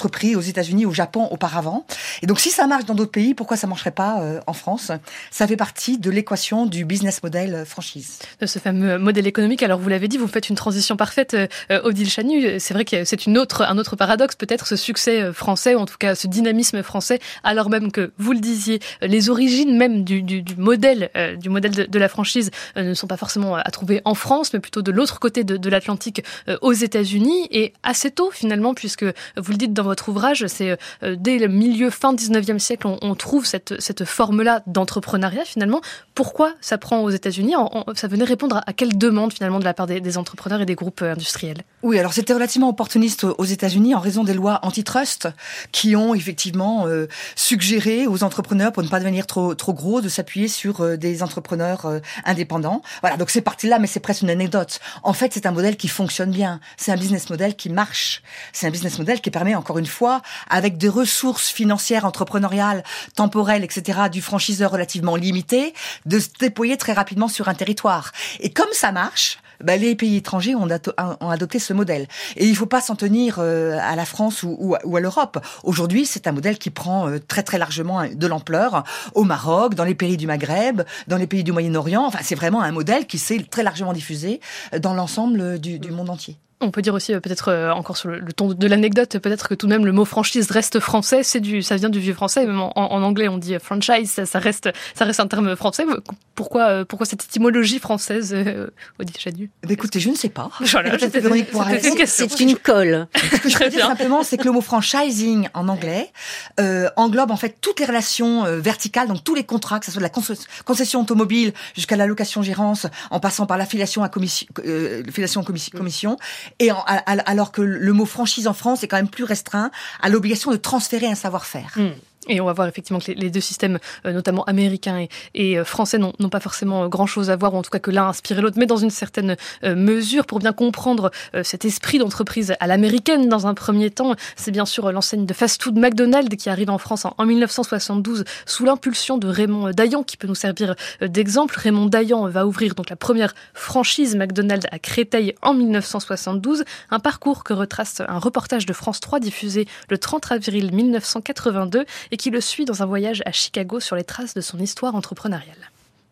entrepris aux États-Unis, au Japon auparavant. Et donc si ça marche dans d'autres pays, pourquoi ça marcherait pas euh, en France? Ça fait partie de l'équation du business model franchise. De ce fameux modèle économique. Alors vous l'avez dit, vous faites une transition parfaite, euh, Odile Chanu. C'est vrai que c'est une autre, un autre paradoxe, peut-être ce succès français, ou en tout cas ce dynamisme français, alors même que, vous le disiez, les origines même du, du, du modèle, euh, du modèle de, de la franchise euh, ne sont pas forcément à trouver en France, mais plutôt de l'autre côté de, de l'Atlantique, euh, aux États-Unis, et assez tôt finalement, puisque vous le dites dans votre ouvrage, c'est euh, dès le milieu, fin dix-neuvième siècle, on, on trouve cette, cette forme-là d'entrepreneuriat finalement. Pourquoi ça prend aux États-Unis? en, en, Ça venait répondre à, à quelle demande finalement de la part des, des entrepreneurs et des groupes euh, industriels? Oui, alors c'était relativement opportuniste aux États-Unis en raison des lois antitrust qui ont effectivement euh, suggéré aux entrepreneurs, pour ne pas devenir trop trop gros, de s'appuyer sur euh, des entrepreneurs euh, indépendants. Voilà, donc c'est parti là, mais c'est presque une anecdote. En fait, c'est un modèle qui fonctionne bien. C'est un business model qui marche. C'est un business model qui permet, encore une fois, avec des ressources financières, entrepreneuriales, temporelles, et cetera, du franchiseur relativement limité, de se déployer très rapidement sur un territoire. Et comme ça marche, ben, les pays étrangers ont, ato- ont adopté ce modèle. Et il ne faut pas s'en tenir euh, à la France ou, ou, ou à l'Europe. Aujourd'hui, c'est un modèle qui prend euh, très très largement de l'ampleur au Maroc, dans les pays du Maghreb, dans les pays du Moyen-Orient. Enfin, c'est vraiment un modèle qui s'est très largement diffusé dans l'ensemble du, du monde entier. On peut dire aussi, peut-être euh, encore sur le, le ton de l'anecdote, peut-être que tout de même le mot franchise reste français, c'est du, ça vient du vieux français, même en, en anglais on dit franchise, ça, ça reste, ça reste un terme français. Pourquoi, euh, pourquoi cette étymologie française, euh, Odile Chanu? Écoutez, je ne sais pas. Voilà, c'est une question. C'est une colle. Ce que je peux dire simplement, c'est que le mot franchising en anglais euh, englobe en fait toutes les relations euh, verticales, donc tous les contrats, que ce soit de la concession automobile jusqu'à la location-gérance, en passant par l'affiliation à commission, euh, l'affiliation commission. commission Et en, à, alors que le mot franchise en France est quand même plus restreint à l'obligation de transférer un savoir-faire. Mmh. Et on va voir effectivement que les deux systèmes, notamment américains et, et français, n'ont, n'ont pas forcément grand-chose à voir, ou en tout cas que l'un a inspiré l'autre, mais dans une certaine mesure. Pour bien comprendre cet esprit d'entreprise à l'américaine, dans un premier temps, c'est bien sûr l'enseigne de fast-food McDonald's qui arrive en France en dix-neuf cent soixante-douze sous l'impulsion de Raymond Dayan, qui peut nous servir d'exemple. Raymond Dayan va ouvrir donc la première franchise McDonald's à Créteil en dix-neuf cent soixante-douze, un parcours que retrace un reportage de France trois diffusé le trente avril dix-neuf cent quatre-vingt-deux et qui le suit dans un voyage à Chicago sur les traces de son histoire entrepreneuriale.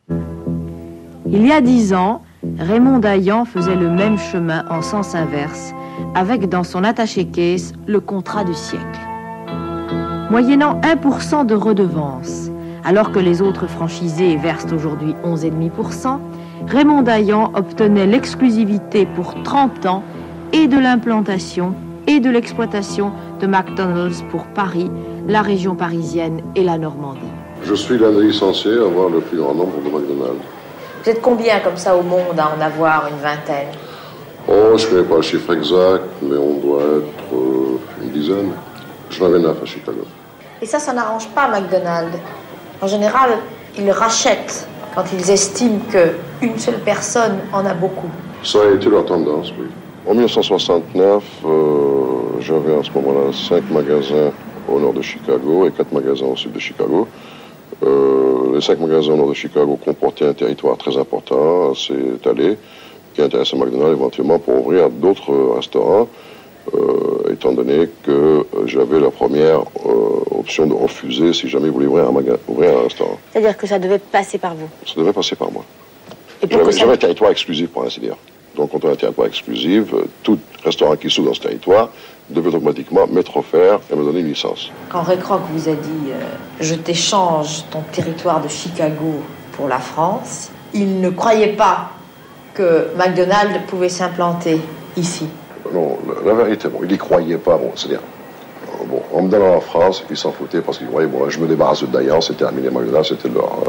Il y a dix ans, Raymond Dayan faisait le même chemin en sens inverse, avec dans son attaché-caisse le contrat du siècle. Moyennant un pour cent de redevance, alors que les autres franchisés versent aujourd'hui onze virgule cinq pour cent, Raymond Dayan obtenait l'exclusivité pour trente ans et de l'implantation et de l'exploitation de McDonald's pour Paris, la région parisienne et la Normandie. Je suis l'un des licenciés à avoir le plus grand nombre de McDonald's. Vous êtes combien comme ça au monde à en avoir une vingtaine? Oh, je ne connais pas le chiffre exact, mais on doit être euh, une dizaine. J'en avais neuf à Chicago. Et ça, ça n'arrange pas McDonald's. En général, ils rachètent quand ils estiment qu'une seule personne en a beaucoup. Ça a été leur tendance, oui. En dix-neuf cent soixante-neuf, euh, j'avais à ce moment-là cinq magasins au nord de Chicago et quatre magasins au sud de Chicago. Euh, les cinq magasins au nord de Chicago comportaient un territoire très important, assez étalé, qui intéressait McDonald's éventuellement pour ouvrir d'autres restaurants, euh, étant donné que j'avais la première euh, option de refuser si jamais ils voulaient ouvrir un, maga- ouvrir un restaurant. C'est-à-dire que ça devait passer par vous? Ça devait passer par moi. Et j'avais, ça... j'avais un territoire exclusif, pour ainsi dire. Donc, quand on a un territoire exclusif, tout restaurant qui s'ouvre dans ce territoire devait automatiquement m'être offert et me donner une licence. Quand Ray Kroc vous a dit euh, « Je t'échange ton territoire de Chicago pour la France », il ne croyait pas que McDonald's pouvait s'implanter ici. Non, la, la vérité, bon, il n'y croyait pas. Bon, c'est-à-dire, bon, en me donnant en France, ils s'en foutaient parce qu'ils croyaient, bon, là, je me débarrasse de Dayan, c'est terminé, McDonald's, c'était leur... Euh,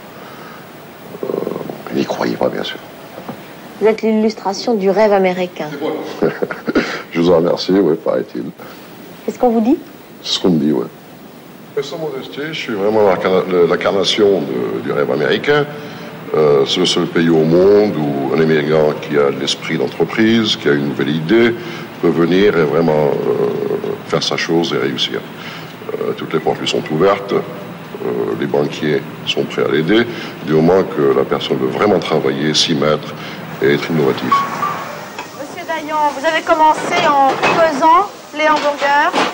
euh, ils n'y croyaient pas, bien sûr. Vous êtes l'illustration du rêve américain. Je vous en remercie, oui, paraît-il. Qu'est-ce qu'on vous dit? C'est ce qu'on me dit, oui. Mais sans modestie, je suis vraiment l'incarnation de, du rêve américain. Euh, c'est le seul pays au monde où un Américain qui a de l'esprit d'entreprise, qui a une nouvelle idée, peut venir et vraiment euh, faire sa chose et réussir. Euh, toutes les portes lui sont ouvertes. Euh, les banquiers sont prêts à l'aider, du moment que la personne veut vraiment travailler, s'y mettre et être innovatif. Monsieur Dayan, vous avez commencé en faisant les hamburgers.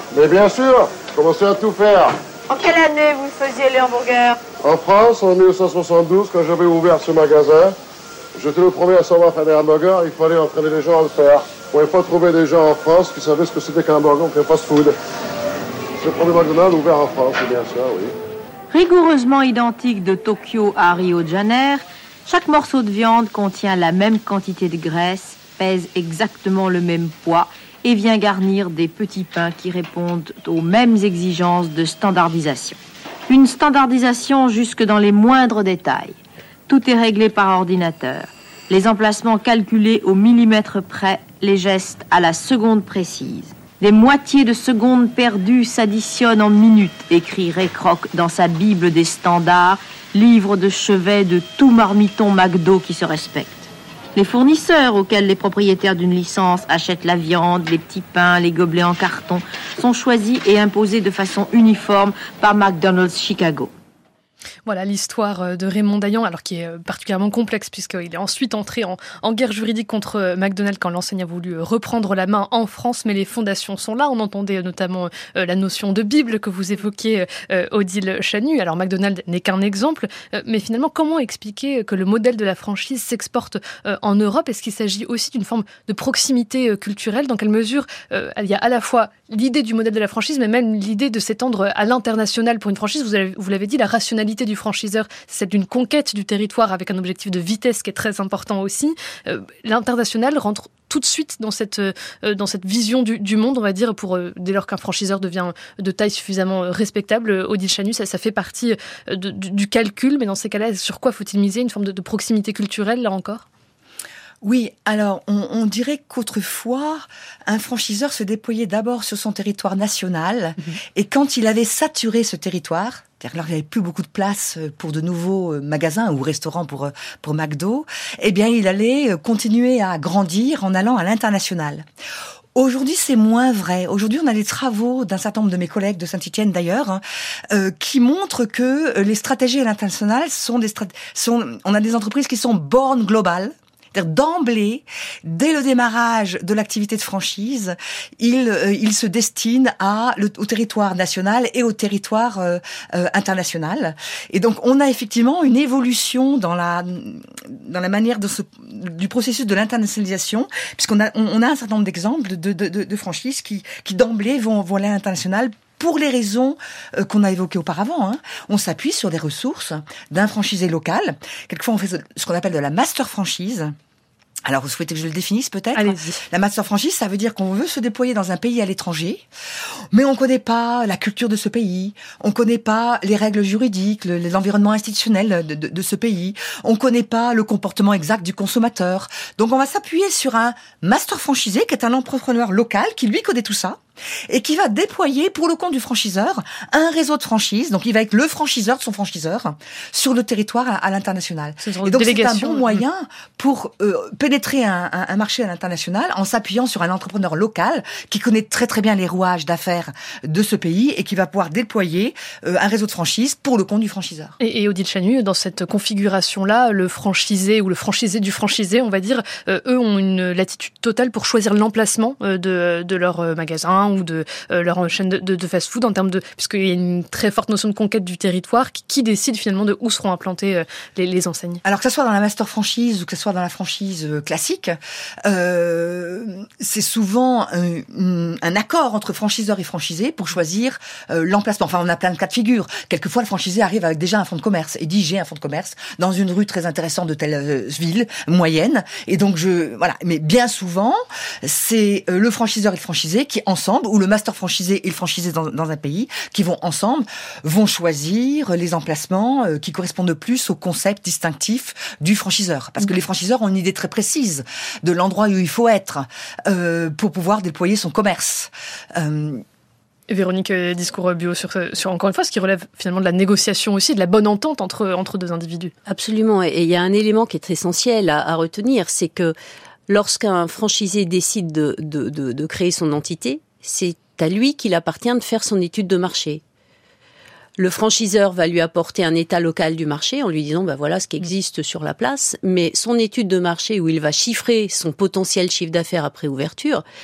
Mais bien sûr, commencez à tout faire. En quelle année vous faisiez les hamburgers? En France, en dix-neuf cent soixante-douze, quand j'avais ouvert ce magasin, j'étais le premier à savoir faire des hamburgers, il fallait entraîner les gens à le faire. On ne pouvait pas trouver des gens en France qui savaient ce que c'était qu'un hamburger, qu'un fast-food. C'est le premier McDonald's ouvert en France, c'est bien ça, oui. Rigoureusement identique de Tokyo à Rio de Janeiro, chaque morceau de viande contient la même quantité de graisse, pèse exactement le même poids et vient garnir des petits pains qui répondent aux mêmes exigences de standardisation. Une standardisation jusque dans les moindres détails. Tout est réglé par ordinateur. Les emplacements calculés au millimètre près, les gestes à la seconde précise. Des moitiés de secondes perdues s'additionnent en minutes, écrit Ray Kroc dans sa Bible des standards, livre de chevet de tout marmiton McDo qui se respecte. Les fournisseurs auxquels les propriétaires d'une licence achètent la viande, les petits pains, les gobelets en carton, sont choisis et imposés de façon uniforme par McDonald's Chicago. Voilà l'histoire de Raymond Dayan, alors qui est particulièrement complexe puisqu'il est ensuite entré en, en guerre juridique contre McDonald's quand l'enseigne a voulu reprendre la main en France, mais les fondations sont là. On entendait notamment euh, la notion de Bible que vous évoquiez, euh, Odile Chanu. Alors McDonald's n'est qu'un exemple, euh, mais finalement comment expliquer que le modèle de la franchise s'exporte euh, en Europe? Est-ce qu'il s'agit aussi d'une forme de proximité euh, culturelle? Dans quelle mesure euh, il y a à la fois l'idée du modèle de la franchise, mais même l'idée de s'étendre à l'international pour une franchise? Vous avez, vous l'avez dit, la rationalité du franchiseur, c'est d'une conquête du territoire avec un objectif de vitesse qui est très important aussi. Euh, l'international rentre tout de suite dans cette, euh, dans cette vision du, du monde, on va dire, pour, euh, dès lors qu'un franchiseur devient de taille suffisamment respectable. Odile Chanu, ça, ça fait partie de, du, du calcul, mais dans ces cas-là, sur quoi faut-il miser? Une forme de, de proximité culturelle, là encore? Oui, alors on, on dirait qu'autrefois, un franchiseur se déployait d'abord sur son territoire national, mmh. et quand il avait saturé ce territoire, c'est-à-dire qu'il n'y avait plus beaucoup de place pour de nouveaux magasins ou restaurants pour, pour McDo, eh bien il allait continuer à grandir en allant à l'international. Aujourd'hui, c'est moins vrai. Aujourd'hui, on a des travaux d'un certain nombre de mes collègues de Saint-Étienne d'ailleurs, hein, euh, qui montrent que les stratégies à l'international sont des strat- sont, on a des entreprises qui sont born global. C'est-à-dire d'emblée, dès le démarrage de l'activité de franchise, il, euh, il se destine à, le, au territoire national et au territoire euh, euh, international. Et donc, on a effectivement une évolution dans la dans la manière de ce, du processus de l'internationalisation, puisqu'on a on, on a un certain nombre d'exemples de, de, de, de franchises qui, qui d'emblée vont, vont aller à l'international. Pour les raisons euh, qu'on a évoquées auparavant, hein. On s'appuie sur des ressources d'un franchisé local. Quelquefois, on fait ce qu'on appelle de la master franchise. Alors, vous souhaitez que je le définisse peut-être? Allez-y. La master franchise, ça veut dire qu'on veut se déployer dans un pays à l'étranger, mais on connaît pas la culture de ce pays, on connaît pas les règles juridiques, le, l'environnement institutionnel de, de, de ce pays, on connaît pas le comportement exact du consommateur. Donc, on va s'appuyer sur un master franchisé qui est un entrepreneur local qui, lui, connaît tout ça et qui va déployer pour le compte du franchiseur un réseau de franchise. Donc, il va être le franchiseur de son franchiseur sur le territoire à, à l'international. Et donc, c'est un bon moyen pour euh, pénétrer un, un, un marché à l'international en s'appuyant sur un entrepreneur local qui connaît très très bien les rouages d'affaires de ce pays et qui va pouvoir déployer euh, un réseau de franchise pour le compte du franchiseur. Et, et Odile Chanu, dans cette configuration-là, le franchisé ou le franchisé du franchisé, on va dire, euh, eux ont une latitude totale pour choisir l'emplacement euh, de, de leur euh, magasin ou de euh, leur chaîne de, de, de fast-food, en termes de, puisqu'il y a une très forte notion de conquête du territoire, qui, qui décide finalement de où seront implantées euh, les, les enseignes. Alors que ce soit dans la master franchise ou que ce soit dans la franchise euh, classique, euh, c'est souvent un, un accord entre franchiseur et franchisé pour choisir euh, l'emplacement. Enfin, on a plein de cas de figure. Quelquefois, le franchisé arrive avec déjà un fonds de commerce et dit j'ai un fonds de commerce dans une rue très intéressante de telle euh, ville moyenne. Et donc je voilà. Mais bien souvent, c'est euh, le franchiseur et le franchisé qui ensemble, ou le master franchisé et le franchisé dans, dans un pays, qui vont ensemble, vont choisir les emplacements euh, qui correspondent le plus au concept distinctif du franchiseur. Parce que les franchiseurs ont une idée très précise de l'endroit où il faut être euh, pour pouvoir déployer son commerce. Euh, Véronique Discours-Buot, sur, sur encore une fois, ce qui relève finalement de la négociation aussi, de la bonne entente entre, entre deux individus. Absolument. Et il y a un élément qui est essentiel à, à retenir, c'est que lorsqu'un franchisé décide de, de, de, de créer son entité, c'est à lui qu'il appartient de faire son étude de marché. Le franchiseur va lui apporter un état local du marché en lui disant bah voilà ce qui existe sur la place, mais son étude de marché où il va chiffrer son potentiel chiffre d'affaires après ouverture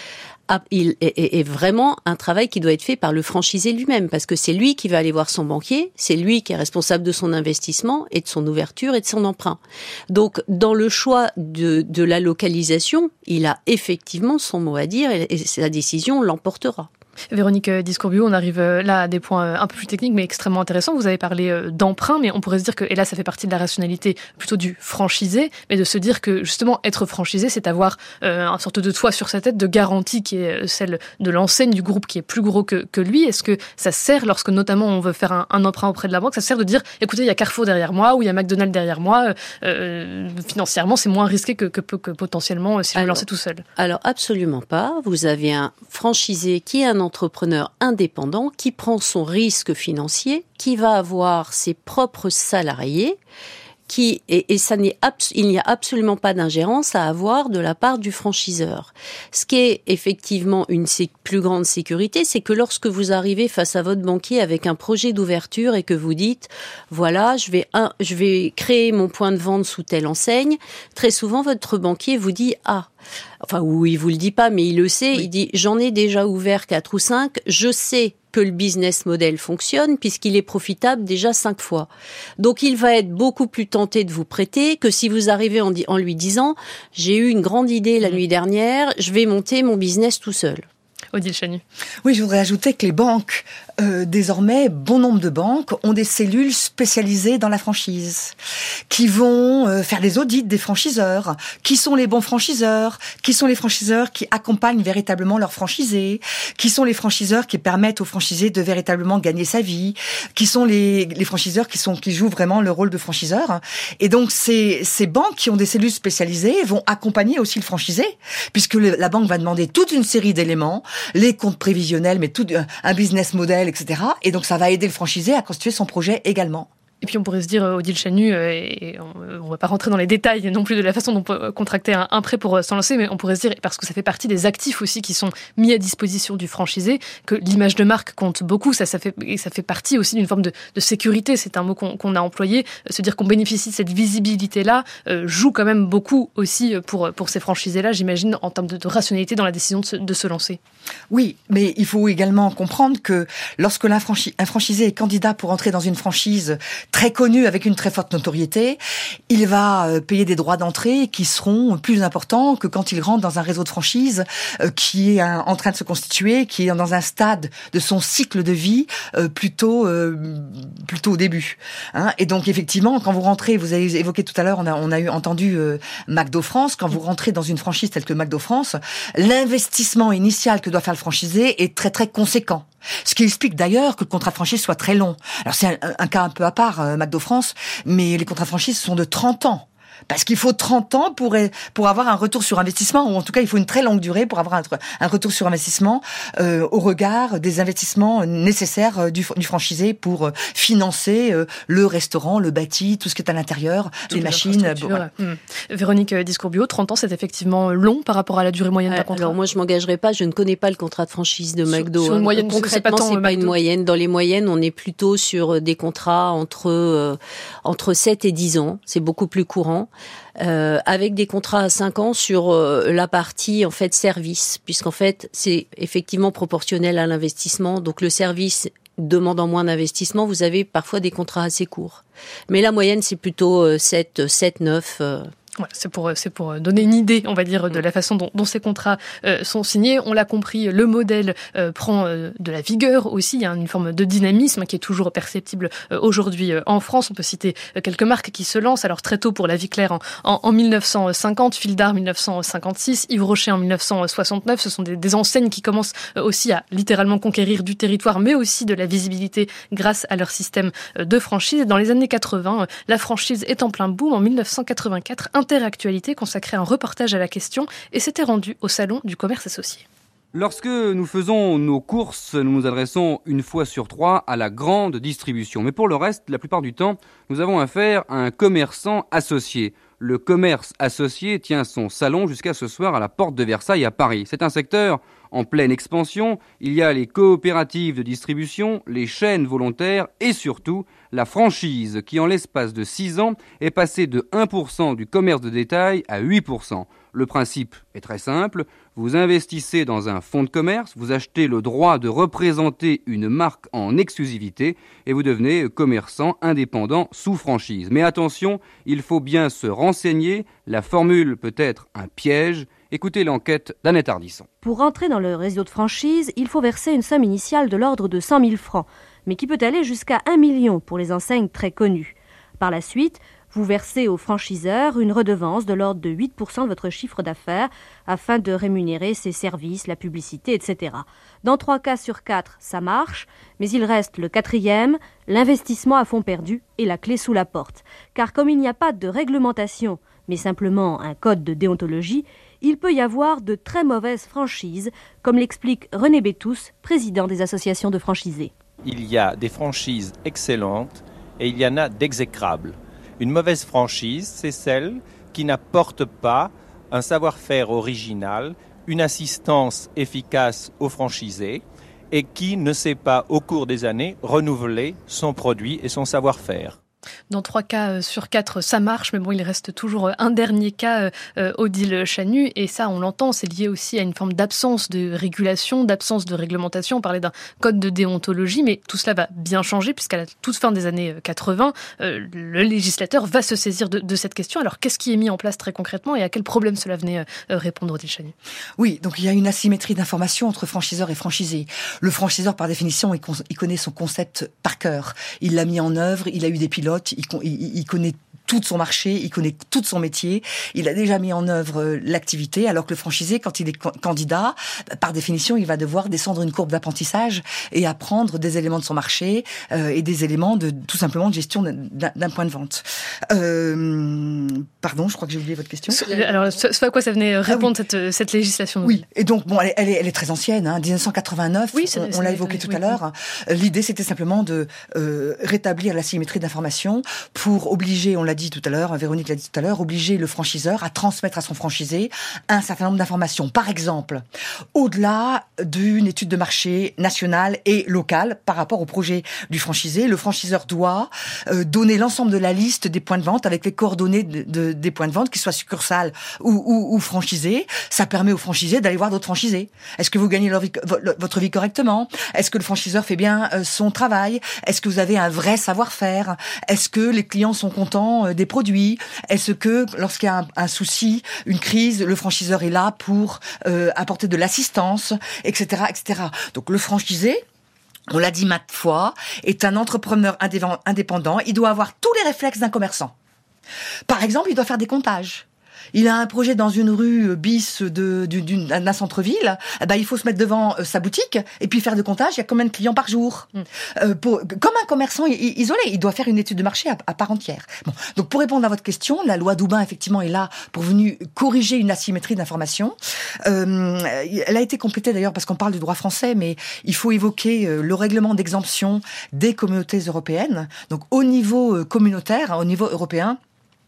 il est, est vraiment un travail qui doit être fait par le franchisé lui-même, parce que c'est lui qui va aller voir son banquier, c'est lui qui est responsable de son investissement et de son ouverture et de son emprunt. Donc, dans le choix de, de la localisation, il a effectivement son mot à dire et, et sa décision l'emportera. Véronique Discourbio, on arrive là à des points un peu plus techniques mais extrêmement intéressants. Vous avez parlé d'emprunt, mais on pourrait se dire que, et là ça fait partie de la rationalité plutôt du franchisé, mais de se dire que justement être franchisé, c'est avoir euh, une sorte de toit sur sa tête de garantie qui est celle de l'enseigne du groupe qui est plus gros que, que lui. Est-ce que ça sert, lorsque notamment on veut faire un, un emprunt auprès de la banque, ça sert de dire écoutez, il y a Carrefour derrière moi ou il y a McDonald's derrière moi, euh, financièrement c'est moins risqué que, que, que potentiellement si je me lançais tout seul? Alors absolument pas. Vous avez un franchisé qui est un entrepreneur indépendant qui prend son risque financier, qui va avoir ses propres salariés, qui et, et ça n'est abs, il n'y a absolument pas d'ingérence à avoir de la part du franchiseur. Ce qui est effectivement une sé- plus grande sécurité, c'est que lorsque vous arrivez face à votre banquier avec un projet d'ouverture et que vous dites voilà, je vais un, je vais créer mon point de vente sous telle enseigne, très souvent votre banquier vous dit ah. Enfin, oui, il vous le dit pas, mais il le sait. Oui. Il dit, j'en ai déjà ouvert quatre ou cinq. Je sais que le business model fonctionne puisqu'il est profitable déjà cinq fois. Donc, il va être beaucoup plus tenté de vous prêter que si vous arrivez en, en lui disant, j'ai eu une grande idée la nuit dernière, je vais monter mon business tout seul. Odile Chanu. Oui, je voudrais ajouter que les banques, euh, désormais, bon nombre de banques ont des cellules spécialisées dans la franchise, qui vont euh, faire des audits des franchiseurs. Qui sont les bons franchiseurs? Qui sont les franchiseurs qui accompagnent véritablement leurs franchisés? Qui sont les franchiseurs qui permettent aux franchisés de véritablement gagner sa vie? Qui sont les, les franchiseurs qui sont qui jouent vraiment le rôle de franchiseur? Et donc, ces, ces banques qui ont des cellules spécialisées vont accompagner aussi le franchisé, puisque le, la banque va demander toute une série d'éléments, les comptes prévisionnels, mais tout un business model, et cetera. Et donc, ça va aider le franchisé à constituer son projet également. Et puis on pourrait se dire, Odile Chanu, et on ne va pas rentrer dans les détails non plus de la façon dont on peut contracter un, un prêt pour s'en lancer, mais on pourrait se dire, parce que ça fait partie des actifs aussi qui sont mis à disposition du franchisé, que l'image de marque compte beaucoup, ça, ça, fait, et ça fait partie aussi d'une forme de, de sécurité, c'est un mot qu'on, qu'on a employé, se dire qu'on bénéficie de cette visibilité-là euh, joue quand même beaucoup aussi pour, pour ces franchisés-là, j'imagine, en termes de, de rationalité dans la décision de se, de se lancer. Oui, mais il faut également comprendre que lorsque l'un franchi, un franchisé est candidat pour entrer dans une franchise très connu, avec une très forte notoriété, il va payer des droits d'entrée qui seront plus importants que quand il rentre dans un réseau de franchise euh, qui est un, en train de se constituer, qui est dans un stade de son cycle de vie euh, plutôt euh, plutôt au début. Hein. Et donc effectivement, quand vous rentrez, vous avez évoqué tout à l'heure, on a on a eu entendu euh, McDo France, quand vous rentrez dans une franchise telle que McDo France, l'investissement initial que doit faire le franchisé est très très conséquent. Ce qui explique d'ailleurs que le contrat de franchise soit très long. Alors c'est un, un cas un peu à part, euh, McDo France, mais les contrats de franchise sont de trente ans. Parce qu'il faut trente ans pour, pour avoir un retour sur investissement, ou en tout cas il faut une très longue durée pour avoir un, un retour sur investissement euh, au regard des investissements nécessaires du, du franchisé pour financer euh, le restaurant, le bâti, tout ce qui est à l'intérieur, tout les machines. Bon, ouais. mmh. Véronique Discourbio, trente ans c'est effectivement long par rapport à la durée moyenne d'un contrat. Alors moi je m'engagerai pas, je ne connais pas le contrat de franchise de McDo. Sur, sur une moyenne, concrètement c'est pas, tant, c'est pas une moyenne. Dans les moyennes on est plutôt sur des contrats entre, euh, entre sept et dix ans, c'est beaucoup plus courant. Euh, avec des contrats à cinq ans sur euh, la partie en fait service, puisqu'en fait c'est effectivement proportionnel à l'investissement. Donc le service demandant moins d'investissement, vous avez parfois des contrats assez courts. Mais la moyenne c'est plutôt euh, sept, neuf. Euh, Voilà, c'est pour, c'est pour donner une idée, on va dire, de la façon dont, dont ces contrats euh, sont signés. On l'a compris, le modèle euh, prend euh, de la vigueur aussi. Il y a une forme de dynamisme qui est toujours perceptible euh, aujourd'hui euh, en France. On peut citer euh, quelques marques qui se lancent. Alors très tôt pour la vie claire en, en, en mille neuf cent cinquante, Fildar mille neuf cent cinquante-six, Yves Rocher en mille neuf cent soixante-neuf. Ce sont des, des enseignes qui commencent euh, aussi à littéralement conquérir du territoire, mais aussi de la visibilité grâce à leur système euh, de franchise. Et dans les années quatre-vingts, euh, la franchise est en plein boom. En mille neuf cent quatre-vingt-quatre, Interactualité consacrait un reportage à la question et s'était rendu au Salon du commerce associé. Lorsque nous faisons nos courses, nous nous adressons une fois sur trois à la grande distribution. Mais pour le reste, la plupart du temps, nous avons affaire à un commerçant associé. Le commerce associé tient son salon jusqu'à ce soir à la porte de Versailles à Paris. C'est un secteur en pleine expansion. Il y a les coopératives de distribution, les chaînes volontaires et surtout la franchise qui, en l'espace de six ans, est passée de un pour cent du commerce de détail à huit pour cent. Le principe est très simple. Vous investissez dans un fonds de commerce, vous achetez le droit de représenter une marque en exclusivité et vous devenez commerçant indépendant sous franchise. Mais attention, il faut bien se renseigner, la formule peut être un piège. Écoutez l'enquête d'Annette Ardisson. Pour rentrer dans le réseau de franchise, il faut verser une somme initiale de l'ordre de cent mille francs, mais qui peut aller jusqu'à un million pour les enseignes très connues. Par la suite, vous versez au franchiseur une redevance de l'ordre de huit pour cent de votre chiffre d'affaires afin de rémunérer ses services, la publicité, et cetera. Dans trois cas sur quatre, ça marche, mais il reste le quatrième, l'investissement à fond perdu et la clé sous la porte. Car comme il n'y a pas de réglementation, mais simplement un code de déontologie, il peut y avoir de très mauvaises franchises, comme l'explique René Bétous, président des associations de franchisés. Il y a des franchises excellentes et il y en a d'exécrables. Une mauvaise franchise, c'est celle qui n'apporte pas un savoir-faire original, une assistance efficace aux franchisés et qui ne sait pas, au cours des années, renouveler son produit et son savoir-faire. Dans trois cas sur quatre, ça marche, mais bon, il reste toujours un dernier cas, euh, Odile Chanu, et ça, on l'entend, c'est lié aussi à une forme d'absence de régulation, d'absence de réglementation. On parlait d'un code de déontologie, mais tout cela va bien changer, puisqu'à la toute fin des années quatre-vingts, euh, le législateur va se saisir de, de cette question. Alors, qu'est-ce qui est mis en place très concrètement, et à quel problème cela venait euh, répondre, Odile Chanu ? Oui, donc il y a une asymétrie d'information entre franchiseur et franchisé. Le franchiseur, par définition, il, con- il connaît son concept par cœur. Il l'a mis en œuvre, il a eu des pilotes, Il, il, il connaît tout son marché, il connaît tout son métier, il a déjà mis en œuvre euh, l'activité, alors que le franchisé, quand il est co- candidat, par définition, il va devoir descendre une courbe d'apprentissage et apprendre des éléments de son marché euh, et des éléments de tout simplement de gestion d'un, d'un point de vente. Euh, pardon, je crois que j'ai oublié votre question. Alors, ce à quoi ça venait répondre, ah, oui. cette, cette législation nouvelle. Oui, et donc, bon, elle est, elle est, elle est très ancienne, hein, dix-neuf cent quatre-vingt-neuf, oui, on, on l'a évoqué tout oui, à l'heure. Oui. L'idée, c'était simplement de euh, rétablir la symétrie d'information pour obliger, on l'a dit tout à l'heure, Véronique l'a dit tout à l'heure, obliger le franchiseur à transmettre à son franchisé un certain nombre d'informations. Par exemple, au-delà d'une étude de marché nationale et locale par rapport au projet du franchisé, le franchiseur doit euh, donner l'ensemble de la liste des points de vente avec les coordonnées de, de, des points de vente, qu'ils soient succursales ou, ou, ou franchisés. Ça permet aux franchisés d'aller voir d'autres franchisés. Est-ce que vous gagnez leur vie, votre vie correctement ? Est-ce que le franchiseur fait bien euh, son travail ? Est-ce que vous avez un vrai savoir-faire ? Est-ce que les clients sont contents euh, des produits ? Est-ce que lorsqu'il y a un, un souci, une crise, le franchiseur est là pour euh, apporter de l'assistance, et cetera, et cetera. Donc le franchisé, on l'a dit maintes fois, est un entrepreneur indépendant. Il doit avoir tous les réflexes d'un commerçant. Par exemple, il doit faire des comptages. Il a un projet dans une rue bis de, d'une, d'un centre-ville, eh ben, il faut se mettre devant sa boutique et puis faire de comptage, il y a combien de clients par jour mmh. euh, pour, comme un commerçant isolé, il doit faire une étude de marché à, à part entière. Bon. Donc pour répondre à votre question, la loi Doubin effectivement est là pour venir corriger une asymétrie d'information. Euh, elle a été complétée d'ailleurs parce qu'on parle du droit français, mais il faut évoquer euh, le règlement d'exemption des communautés européennes. Donc au niveau euh, communautaire, hein, au niveau européen,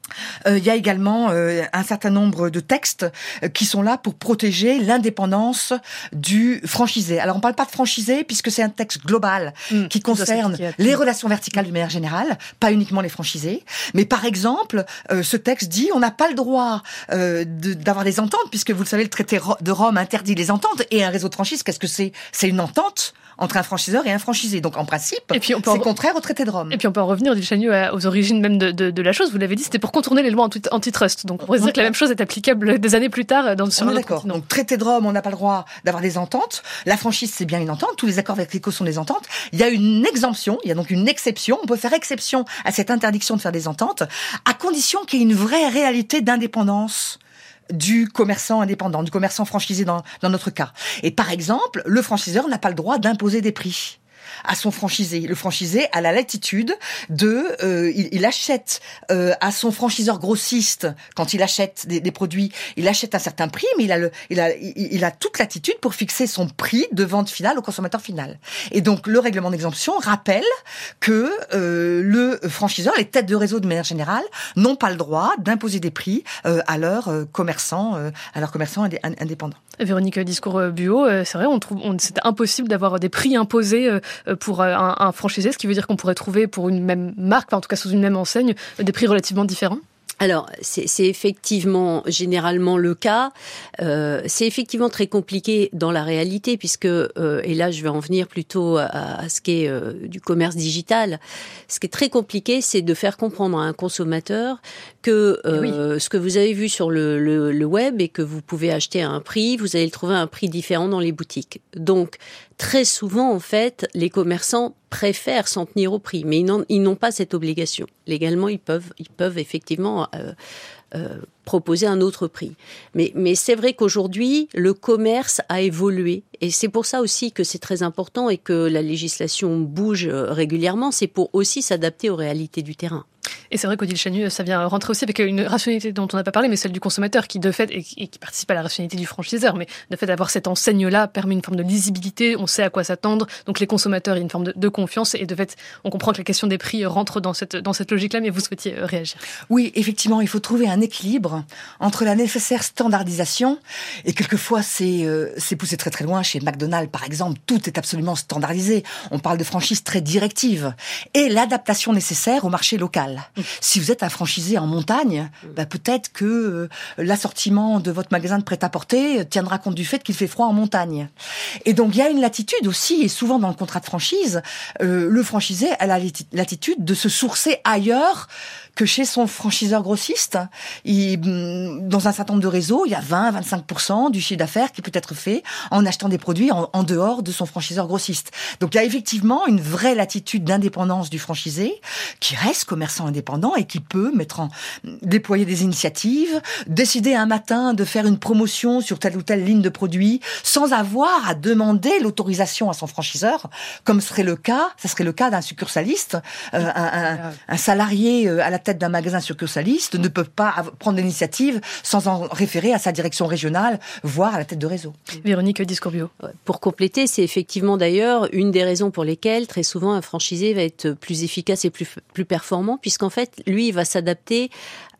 il euh, y a également euh, un certain nombre de textes euh, qui sont là pour protéger l'indépendance du franchisé. Alors on ne parle pas de franchisé puisque c'est un texte global mmh, qui concerne les relations verticales d'une manière générale, pas uniquement les franchisés. Mais par exemple, euh, ce texte dit on n'a pas le droit euh, de, d'avoir des ententes puisque vous le savez, le traité de Rome interdit les ententes. Et un réseau de franchise, qu'est-ce que c'est ? C'est une entente entre un franchiseur et un franchisé. Donc en principe, et puis on peut c'est en... contraire au traité de Rome. Et puis on peut en revenir, Odile Chanu, aux origines même de, de, de la chose. Vous l'avez dit, c'était pour contourner les lois antitrust. Donc on pourrait dire que la même chose est applicable des années plus tard dans, sur on un est autre d'accord. continent. Donc traité de Rome, on n'a pas le droit d'avoir des ententes. La franchise, c'est bien une entente. Tous les accords verticaux sont des ententes. Il y a une exemption, il y a donc une exception. On peut faire exception à cette interdiction de faire des ententes, à condition qu'il y ait une vraie réalité d'indépendance du commerçant indépendant, du commerçant franchisé dans, dans notre cas. Et par exemple, le franchiseur n'a pas le droit d'imposer des prix à son franchisé. Le franchisé a la latitude de, euh, il, il achète euh, à son franchiseur grossiste, quand il achète des, des produits, il achète un certain prix, mais il a, le, il, a, il, il a toute latitude pour fixer son prix de vente finale au consommateur final. Et donc le règlement d'exemption rappelle que euh, le franchiseur, les têtes de réseau de manière générale, n'ont pas le droit d'imposer des prix euh, à leurs euh, commerçants, euh, à leurs commerçants indé- indépendants. Véronique Discours-Buot, euh, c'est vrai, on trouve, on, c'est impossible d'avoir des prix imposés euh, pour un, un franchisé, ce qui veut dire qu'on pourrait trouver pour une même marque, enfin, en tout cas sous une même enseigne, des prix relativement différents. Alors, c'est, c'est effectivement généralement le cas. Euh, c'est effectivement très compliqué dans la réalité, puisque, euh, et là je vais en venir plutôt à, à ce qui est euh, du commerce digital. Ce qui est très compliqué, c'est de faire comprendre à un consommateur que euh, oui. ce que vous avez vu sur le, le, le web et que vous pouvez acheter à un prix, vous allez le trouver à un prix différent dans les boutiques. Donc, très souvent, en fait, les commerçants préfèrent s'en tenir au prix, mais ils n'ont, ils n'ont pas cette obligation. Légalement, ils peuvent, ils peuvent effectivement euh, euh, proposer un autre prix. Mais, mais c'est vrai qu'aujourd'hui, le commerce a évolué, et c'est pour ça aussi que c'est très important et que la législation bouge régulièrement, c'est pour aussi s'adapter aux réalités du terrain. Et c'est vrai qu'Odile Chanu, ça vient rentrer aussi avec une rationalité dont on n'a pas parlé, mais celle du consommateur qui, de fait, et qui participe à la rationalité du franchiseur, mais de fait d'avoir cette enseigne-là permet une forme de lisibilité, on sait à quoi s'attendre, donc les consommateurs, il y a une forme de, de confiance, et de fait, on comprend que la question des prix rentre dans cette, dans cette logique-là, mais vous souhaitiez réagir. Oui, effectivement, il faut trouver un équilibre entre la nécessaire standardisation, et quelquefois c'est, euh, c'est poussé très très loin. Chez McDonald's, par exemple, tout est absolument standardisé. On parle de franchise très directive, et l'adaptation nécessaire au marché local. Mmh. Si vous êtes un franchisé en montagne, mmh. bah peut-être que euh, l'assortiment de votre magasin de prêt-à-porter tiendra compte du fait qu'il fait froid en montagne. Et donc il y a une latitude aussi, et souvent dans le contrat de franchise, euh, le franchisé a la latitude de se sourcer ailleurs que chez son franchiseur grossiste. Il, dans un certain nombre de réseaux, il y a vingt à vingt-cinq pour cent du chiffre d'affaires qui peut être fait en achetant des produits en, en dehors de son franchiseur grossiste. Donc il y a effectivement une vraie latitude d'indépendance du franchisé, qui reste commerçant indépendant et qui peut mettre en, déployer des initiatives, décider un matin de faire une promotion sur telle ou telle ligne de produits sans avoir à demander l'autorisation à son franchiseur, comme serait le cas, ça serait le cas d'un succursaliste, euh, un, un, un salarié à la tête d'un magasin succursaliste ne peut pas prendre l'initiative sans en référer à sa direction régionale, voire à la tête de réseau. Véronique Discourbio. Pour compléter, c'est effectivement d'ailleurs une des raisons pour lesquelles très souvent un franchisé va être plus efficace et plus, plus performant, puisqu'en fait, lui, il va s'adapter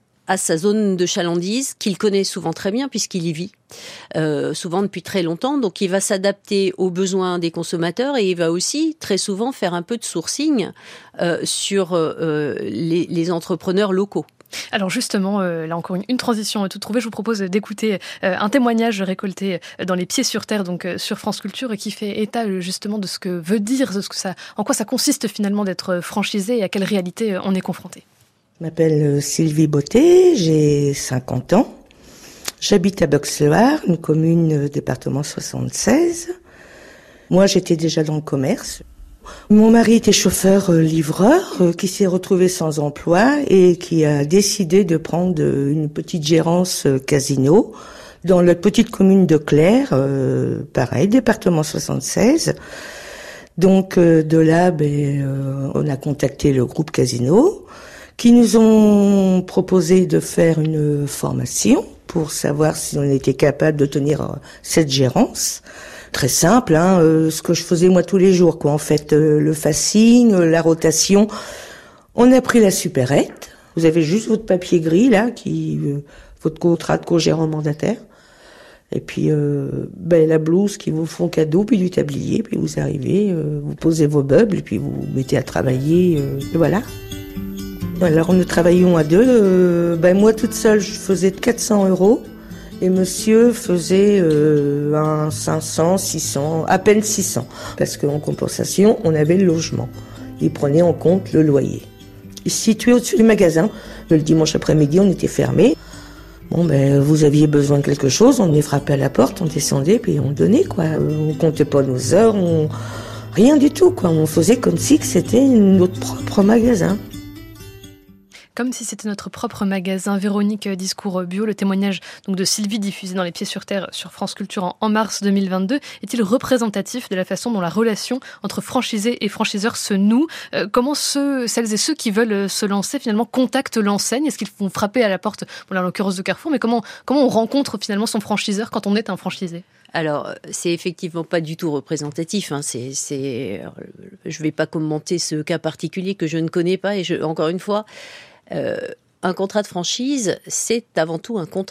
à sa zone de chalandise, qu'il connaît souvent très bien puisqu'il y vit, euh, souvent depuis très longtemps. Donc il va s'adapter aux besoins des consommateurs et il va aussi très souvent faire un peu de sourcing euh, sur euh, les, les entrepreneurs locaux. Alors justement, euh, là encore une, une transition toute trouvée. Je vous propose d'écouter euh, un témoignage récolté dans Les Pieds sur Terre, donc euh, sur France Culture, et qui fait état euh, justement de ce que veut dire, de ce que ça, en quoi ça consiste finalement d'être franchisé et à quelle réalité euh, on est confronté. Je m'appelle Sylvie Botté, j'ai cinquante ans. J'habite à Bux-le-Har, une commune euh, département soixante-seize. Moi, j'étais déjà dans le commerce. Mon mari était chauffeur-livreur euh, qui s'est retrouvé sans emploi et qui a décidé de prendre euh, une petite gérance euh, casino dans la petite commune de Claire, euh, pareil, département soixante-seize. Donc euh, de là, ben, euh, on a contacté le groupe Casino qui nous ont proposé de faire une formation pour savoir si on était capable de tenir euh, cette gérance. Très simple, hein, euh, ce que je faisais moi tous les jours, quoi. En fait, euh, le facing, euh, la rotation. On a pris la supérette. Vous avez juste votre papier gris là, qui euh, votre contrat de co-gérant mandataire. Et puis euh, ben la blouse qui vous font cadeau, puis du tablier, puis vous arrivez, euh, vous posez vos meubles, et puis vous vous mettez à travailler. Euh, et voilà. Alors nous travaillions à deux. Euh, ben moi toute seule, je faisais quatre cents euros. Et monsieur faisait euh, un cinq cents, six cents, à peine six cents. Parce qu'en compensation, on avait le logement. Il prenait en compte le loyer. Il se situait au-dessus du magasin. Le dimanche après-midi, on était fermé. Bon, ben, vous aviez besoin de quelque chose, on venait frapper à la porte, on descendait, puis on donnait, quoi. On comptait pas nos heures, on... rien du tout, quoi. On faisait comme si c'était notre propre magasin. Comme si c'était notre propre magasin. Véronique Discours Bio, le témoignage donc de Sylvie diffusé dans Les Pieds sur Terre sur France Culture en, en mars deux mille vingt-deux, est-il représentatif de la façon dont la relation entre franchisés et franchiseurs se noue ? euh, Comment ceux, celles et ceux qui veulent se lancer finalement contactent l'enseigne ? Est-ce qu'ils font frapper à la porte, bon là en l'occurrence de Carrefour, mais comment, comment on rencontre finalement son franchiseur quand on est un franchisé ? Alors, c'est effectivement pas du tout représentatif. Hein. C'est, c'est, je vais pas commenter ce cas particulier que je ne connais pas. Et je, encore une fois, euh, un contrat de franchise, c'est avant tout un contrat.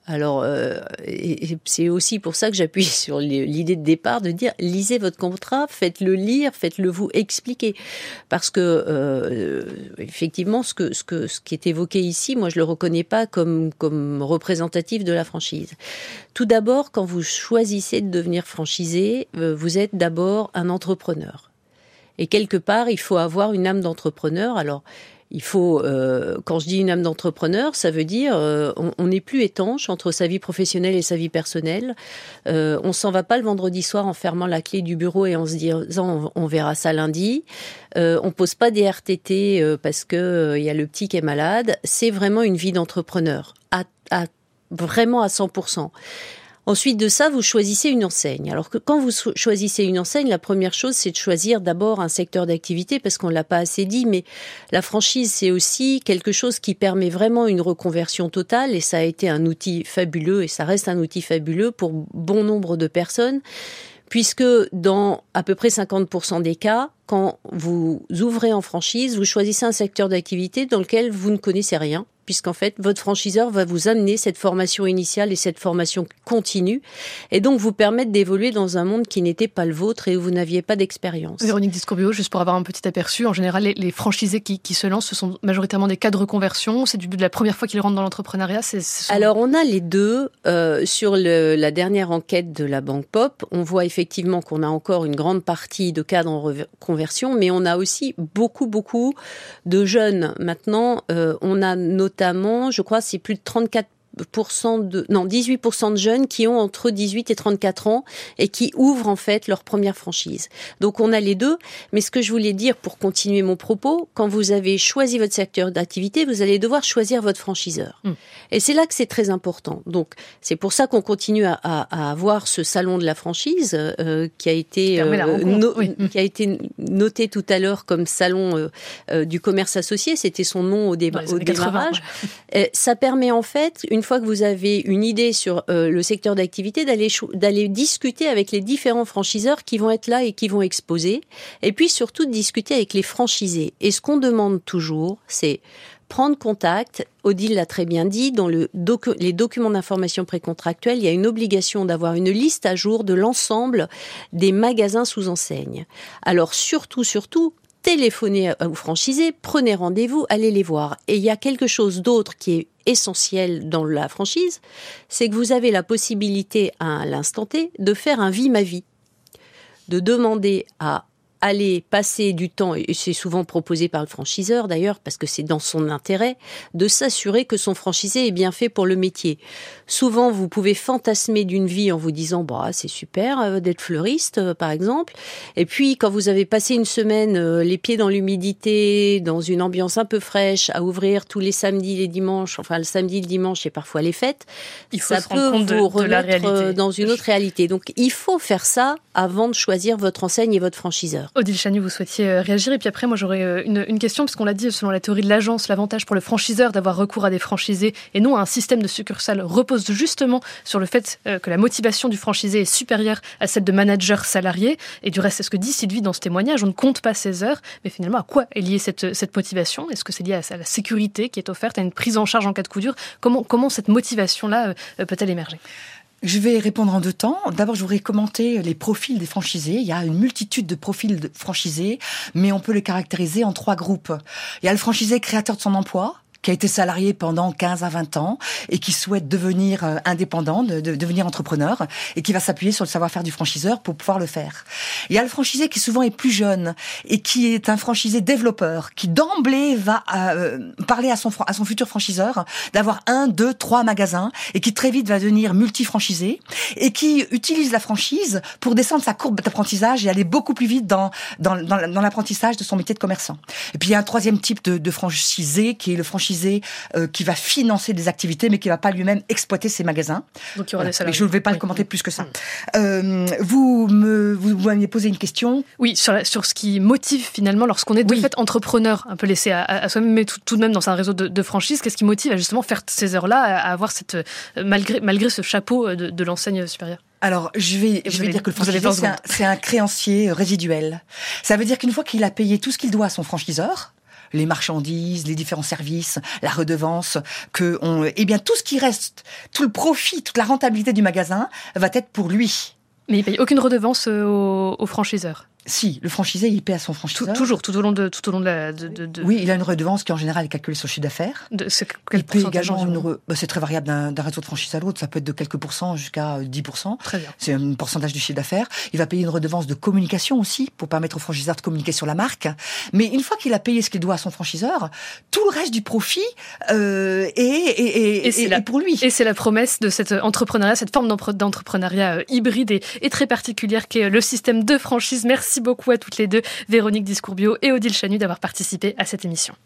Alors, euh, et, et c'est aussi pour ça que j'appuie sur l'idée de départ de dire lisez votre contrat, faites-le lire, faites-le vous expliquer, parce que euh, effectivement, ce que ce que ce qui est évoqué ici, moi je le reconnais pas comme comme représentatif de la franchise. Tout d'abord, quand vous choisissez de devenir franchisé, euh, vous êtes d'abord un entrepreneur, et quelque part, il faut avoir une âme d'entrepreneur. Alors il faut, euh, quand je dis une âme d'entrepreneur, ça veut dire euh, on n'est plus étanche entre sa vie professionnelle et sa vie personnelle. Euh, on s'en va pas le vendredi soir en fermant la clé du bureau et en se disant on, on verra ça lundi. Euh, on pose pas des R T T euh, parce que il euh, y a le petit qui est malade. C'est vraiment une vie d'entrepreneur, à, à vraiment à cent pour cent. Ensuite de ça, vous choisissez une enseigne. Alors que quand vous choisissez une enseigne, la première chose, c'est de choisir d'abord un secteur d'activité, parce qu'on l'a pas assez dit, mais la franchise, c'est aussi quelque chose qui permet vraiment une reconversion totale, et ça a été un outil fabuleux, et ça reste un outil fabuleux pour bon nombre de personnes, puisque dans à peu près cinquante pour cent des cas, quand vous ouvrez en franchise, vous choisissez un secteur d'activité dans lequel vous ne connaissez rien, puisqu'en fait, votre franchiseur va vous amener cette formation initiale et cette formation continue, et donc vous permettre d'évoluer dans un monde qui n'était pas le vôtre et où vous n'aviez pas d'expérience. Véronique Discourbio, juste pour avoir un petit aperçu, en général, les, les franchisés qui, qui se lancent, ce sont majoritairement des cas de reconversion, c'est du but de la première fois qu'ils rentrent dans l'entrepreneuriat c'est, sont... Alors, on a les deux. Euh, sur le, la dernière enquête de la Banque Pop, on voit effectivement qu'on a encore une grande partie de cadres en reconversion, mais on a aussi beaucoup, beaucoup de jeunes. Maintenant, euh, on a notamment Notamment, je crois, c'est plus de trente-quatre pour cent de, non, dix-huit pour cent de jeunes qui ont entre dix-huit et trente-quatre ans et qui ouvrent en fait leur première franchise. Donc on a les deux, mais ce que je voulais dire pour continuer mon propos, quand vous avez choisi votre secteur d'activité, vous allez devoir choisir votre franchiseur. Mmh. Et c'est là que c'est très important. Donc c'est pour ça qu'on continue à, à, à avoir ce salon de la franchise euh, qui a été euh, no, oui. qui a été noté tout à l'heure comme salon euh, euh, du commerce associé. C'était son nom au, déba- au démarrage. Ouais. Ça permet en fait une fois que vous avez une idée sur euh, le secteur d'activité, d'aller, d'aller discuter avec les différents franchiseurs qui vont être là et qui vont exposer, et puis surtout de discuter avec les franchisés. Et ce qu'on demande toujours, c'est prendre contact. Odile l'a très bien dit, dans le docu- les documents d'information précontractuelle, il y a une obligation d'avoir une liste à jour de l'ensemble des magasins sous enseigne. Alors surtout, surtout, téléphonez aux franchisés, prenez rendez-vous, allez les voir. Et il y a quelque chose d'autre qui est essentiel dans la franchise, c'est que vous avez la possibilité à l'instant T de faire un vie ma vie, de demander à aller passer du temps, et c'est souvent proposé par le franchiseur d'ailleurs, parce que c'est dans son intérêt, de s'assurer que son franchisé est bien fait pour le métier. Souvent, vous pouvez fantasmer d'une vie en vous disant bah, « c'est super euh, d'être fleuriste, euh, par exemple ». Et puis, quand vous avez passé une semaine euh, les pieds dans l'humidité, dans une ambiance un peu fraîche, à ouvrir tous les samedis, les dimanches, enfin le samedi, le dimanche et parfois les fêtes, il faut ça se peut vous de, remettre de dans une autre réalité. Donc, il faut faire ça avant de choisir votre enseigne et votre franchiseur. Odile Chanu, vous souhaitiez réagir, et puis après moi j'aurais une, une question, parce qu'on l'a dit, selon la théorie de l'agence, l'avantage pour le franchiseur d'avoir recours à des franchisés et non à un système de succursales repose justement sur le fait que la motivation du franchisé est supérieure à celle de manager salarié, et du reste c'est ce que dit Sylvie dans ce témoignage, on ne compte pas ses heures, mais finalement à quoi est liée cette, cette motivation? Est-ce que c'est lié à, à la sécurité qui est offerte, à une prise en charge en cas de coup dur? Comment, comment cette motivation-là euh, peut-elle émerger? Je vais répondre en deux temps. D'abord, je voudrais commenter les profils des franchisés. Il y a une multitude de profils de franchisés, mais on peut les caractériser en trois groupes. Il y a le franchisé créateur de son emploi, qui a été salarié pendant quinze à vingt ans et qui souhaite devenir euh, indépendant, de, de devenir entrepreneur, et qui va s'appuyer sur le savoir-faire du franchiseur pour pouvoir le faire. Il y a le franchisé qui souvent est plus jeune et qui est un franchisé développeur, qui d'emblée va euh, parler à son, à son futur franchiseur d'avoir un, deux, trois magasins, et qui très vite va devenir multi-franchisé, et qui utilise la franchise pour descendre sa courbe d'apprentissage et aller beaucoup plus vite dans, dans, dans, dans l'apprentissage de son métier de commerçant. Et puis il y a un troisième type de, de franchisé qui est le franchisé Euh, qui va financer des activités, mais qui va pas lui-même exploiter ses magasins. Donc il y aura voilà. des salariés. Mais je ne vais pas oui. le commenter plus que ça. Mmh. Euh, vous me, vous, vous m'avez posé une question. Oui, sur, la, sur ce qui motive finalement lorsqu'on est de oui. fait entrepreneur, un peu laissé à, à soi-même, mais tout, tout de même dans un réseau de, de franchise. Qu'est-ce qui motive à justement faire ces heures-là, à, à avoir cette malgré malgré ce chapeau de, de l'enseigne supérieure? Alors, je vais, je vais dire que le franchisé, c'est un, c'est un créancier résiduel. Ça veut dire qu'une fois qu'il a payé tout ce qu'il doit à son franchiseur, les marchandises, les différents services, la redevance, que on, eh bien tout ce qui reste, tout le profit, toute la rentabilité du magasin va être pour lui. Mais il paye aucune redevance aux, aux franchiseurs. Si, le franchisé, il paie à son franchiseur. Tout, toujours, tout au long de, tout au long de la. De, de, de... Oui, il a une redevance qui en général est calculée sur le chiffre d'affaires. De, c'est quel il paie également une. Re... Bah, c'est très variable d'un, d'un réseau de franchise à l'autre. Ça peut être de quelques pourcents jusqu'à dix pour cent. Très bien. C'est un pourcentage du chiffre d'affaires. Il va payer une redevance de communication aussi pour permettre au franchiseur de communiquer sur la marque. Mais une fois qu'il a payé ce qu'il doit à son franchiseur, tout le reste du profit euh, est, est, est, est, est la, pour lui. Et c'est la promesse de cet entrepreneuriat, cette forme d'entrepreneuriat hybride et, et très particulière qu'est le système de franchise. Merci beaucoup à toutes les deux, Véronique Discourbio et Odile Chanu, d'avoir participé à cette émission.